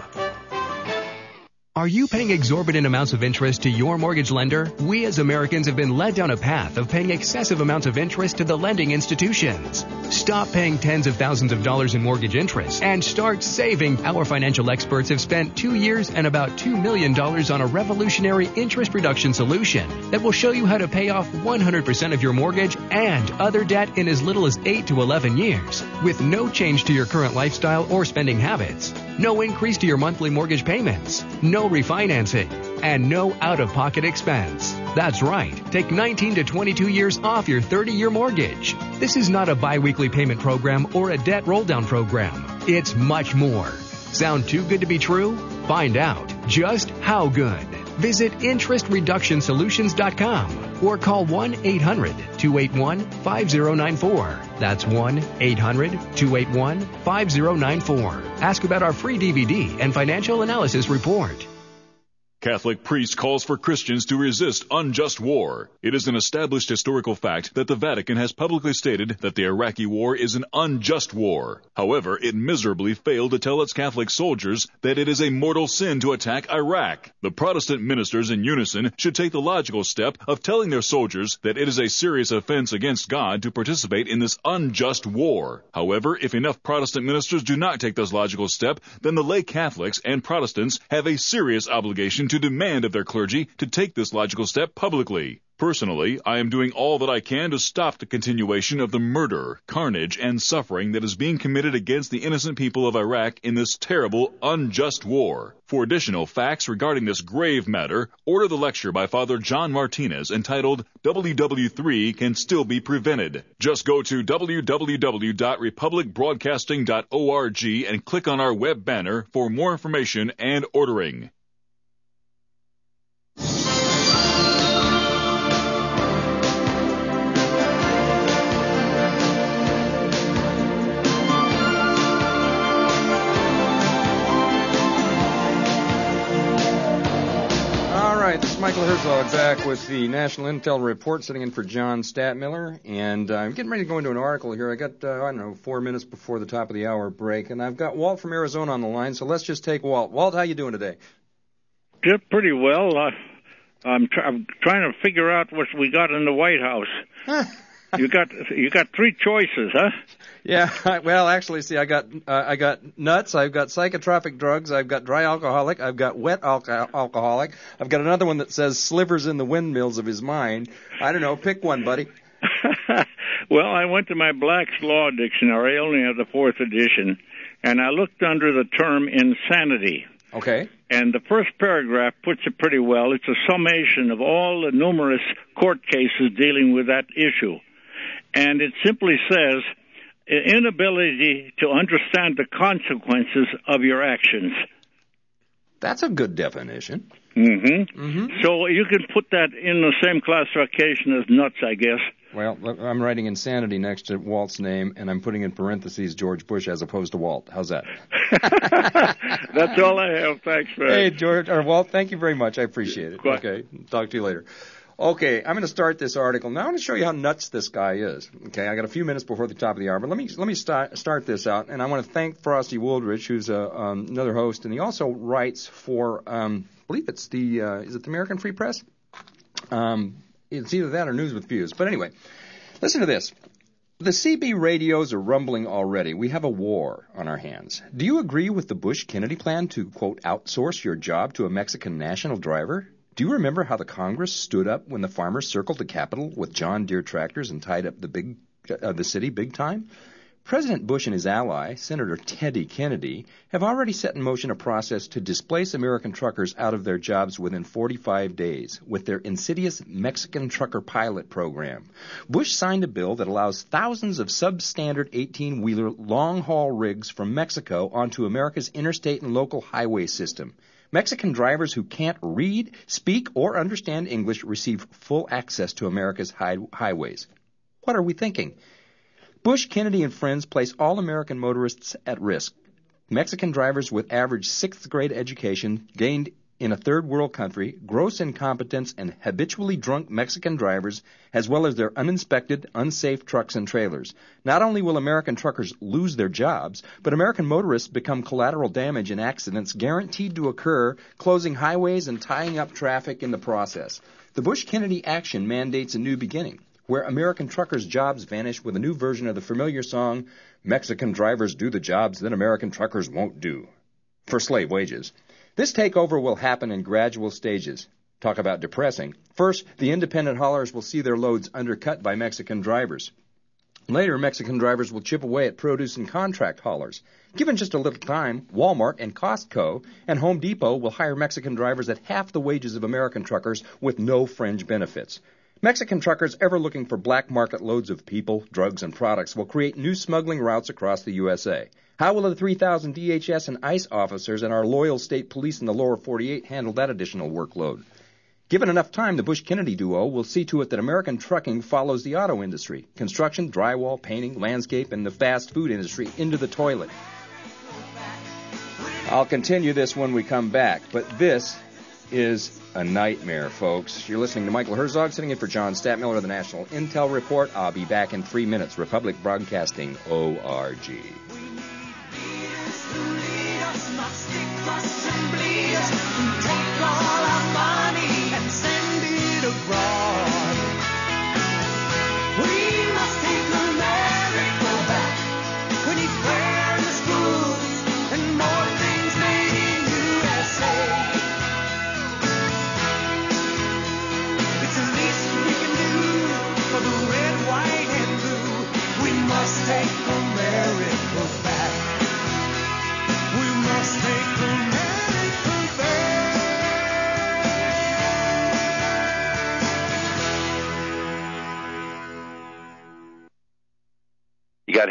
D: Are you paying exorbitant amounts of interest to your mortgage lender? We as Americans have been led down a path of paying excessive amounts of interest to the lending institutions. Stop paying tens of thousands of dollars in mortgage interest and start saving. Our financial experts have spent two years and about two million dollars on a revolutionary interest reduction solution that will show you how to pay off one hundred percent of your mortgage and other debt in as little as eight to eleven years, with no change to your current lifestyle or spending habits, no increase to your monthly mortgage payments, no refinancing, and no out-of-pocket expense. That's right. Take nineteen to twenty-two years off your thirty-year mortgage. This is not a bi-weekly payment program or a debt roll-down program. It's much more. Sound too good to be true? Find out just how good. Visit interest reduction solutions dot com or call one eight hundred, two eight one, five zero nine four. That's one eight hundred, two eight one, five zero nine four. Ask about our free D V D and financial analysis report.
E: Catholic priest calls for Christians to resist unjust war. It is an established historical fact that the Vatican has publicly stated that the Iraqi war is an unjust war. However, it miserably failed to tell its Catholic soldiers that it is a mortal sin to attack Iraq. The Protestant ministers in unison should take the logical step of telling their soldiers that it is a serious offense against God to participate in this unjust war. However, if enough Protestant ministers do not take this logical step, then the lay Catholics and Protestants have a serious obligation to demand of their clergy to take this logical step publicly. Personally, I am doing all that I can to stop the continuation of the murder, carnage, and suffering that is being committed against the innocent people of Iraq in this terrible, unjust war. For additional facts regarding this grave matter, order the lecture by Father John Martinez entitled W W three Can Still Be Prevented. Just go to w w w dot republic broadcasting dot org and click on our web banner for more information and ordering.
C: Michael Herzog back with the National Intel Report, sitting in for John Stadtmiller. And uh, I'm getting ready to go into an article here. I got, uh, I don't know, four minutes before the top of the hour break. And I've got Walt from Arizona on the line, so let's just take Walt. Walt, how you doing today?
B: Did pretty well. Uh, I'm, tr- I'm trying to figure out what we got in the White House. you got you got three choices, huh?
C: Yeah, well, actually, see, I got uh, I got nuts, I've got psychotropic drugs, I've got dry alcoholic, I've got wet alco- alcoholic, I've got another one that says slivers in the windmills of his mind. I don't know, pick one, buddy.
B: Well, I went to my Black's Law Dictionary, I only have the fourth edition, and I looked under the term insanity.
C: Okay.
B: And the first paragraph puts it pretty well. It's a summation of all the numerous court cases dealing with that issue. And it simply says, inability to understand the consequences of your actions.
C: That's a good definition.
B: Mm-hmm.
C: Mm-hmm.
B: So you can put that in the same classification as nuts, I guess.
C: Well, I'm writing insanity next to Walt's name, and I'm putting in parentheses George Bush as opposed to Walt. How's that?
B: That's all I have. Thanks, man.
C: Hey, George, or Walt, thank you very much. I appreciate it.
B: Quite.
C: Okay, talk to you later. Okay, I'm going to start this article. Now I'm going to show you how nuts this guy is. Okay, I got a few minutes before the top of the hour, but let me let me start start this out. And I want to thank Frosty Wooldridge, who's a, um, another host, and he also writes for, um, I believe it's the uh, is it the American Free Press? Um, it's either that or News with Views. But anyway, listen to this. The C B radios are rumbling already. We have a war on our hands. Do you agree with the Bush-Kennedy plan to, quote, outsource your job to a Mexican national driver? Do you remember how the Congress stood up when the farmers circled the Capitol with John Deere tractors and tied up the big, uh, the city big time? President Bush and his ally, Senator Teddy Kennedy, have already set in motion a process to displace American truckers out of their jobs within forty-five days with their insidious Mexican trucker pilot program. Bush signed a bill that allows thousands of substandard eighteen-wheeler long-haul rigs from Mexico onto America's interstate and local highway system. Mexican drivers who can't read, speak, or understand English receive full access to America's high- highways. What are we thinking? Bush, Kennedy, and friends place all American motorists at risk. Mexican drivers with average sixth grade education gained in a third world country, gross incompetence, and habitually drunk Mexican drivers, as well as their uninspected, unsafe trucks and trailers. Not only will American truckers lose their jobs, but American motorists become collateral damage in accidents guaranteed to occur, closing highways and tying up traffic in the process. The Bush-Kennedy action mandates a new beginning, where American truckers' jobs vanish with a new version of the familiar song, Mexican drivers do the jobs that American truckers won't do, for slave wages. This takeover will happen in gradual stages. Talk about depressing. First, the independent haulers will see their loads undercut by Mexican drivers. Later, Mexican drivers will chip away at produce and contract haulers. Given just a little time, Walmart and Costco and Home Depot will hire Mexican drivers at half the wages of American truckers with no fringe benefits. Mexican truckers ever looking for black market loads of people, drugs, and products will create new smuggling routes across the U S A. How will the three thousand D H S and ICE officers and our loyal state police in the lower forty-eight handle that additional workload? Given enough time, the Bush-Kennedy duo will see to it that American trucking follows the auto industry, construction, drywall, painting, landscape, and the fast food industry into the toilet. I'll continue this when we come back, but this is a nightmare, folks. You're listening to Michael Herzog, sitting in for John Stadtmiller of the National Intel Report. I'll be back in three minutes. Republic Broadcasting, O R G.
A: Take America.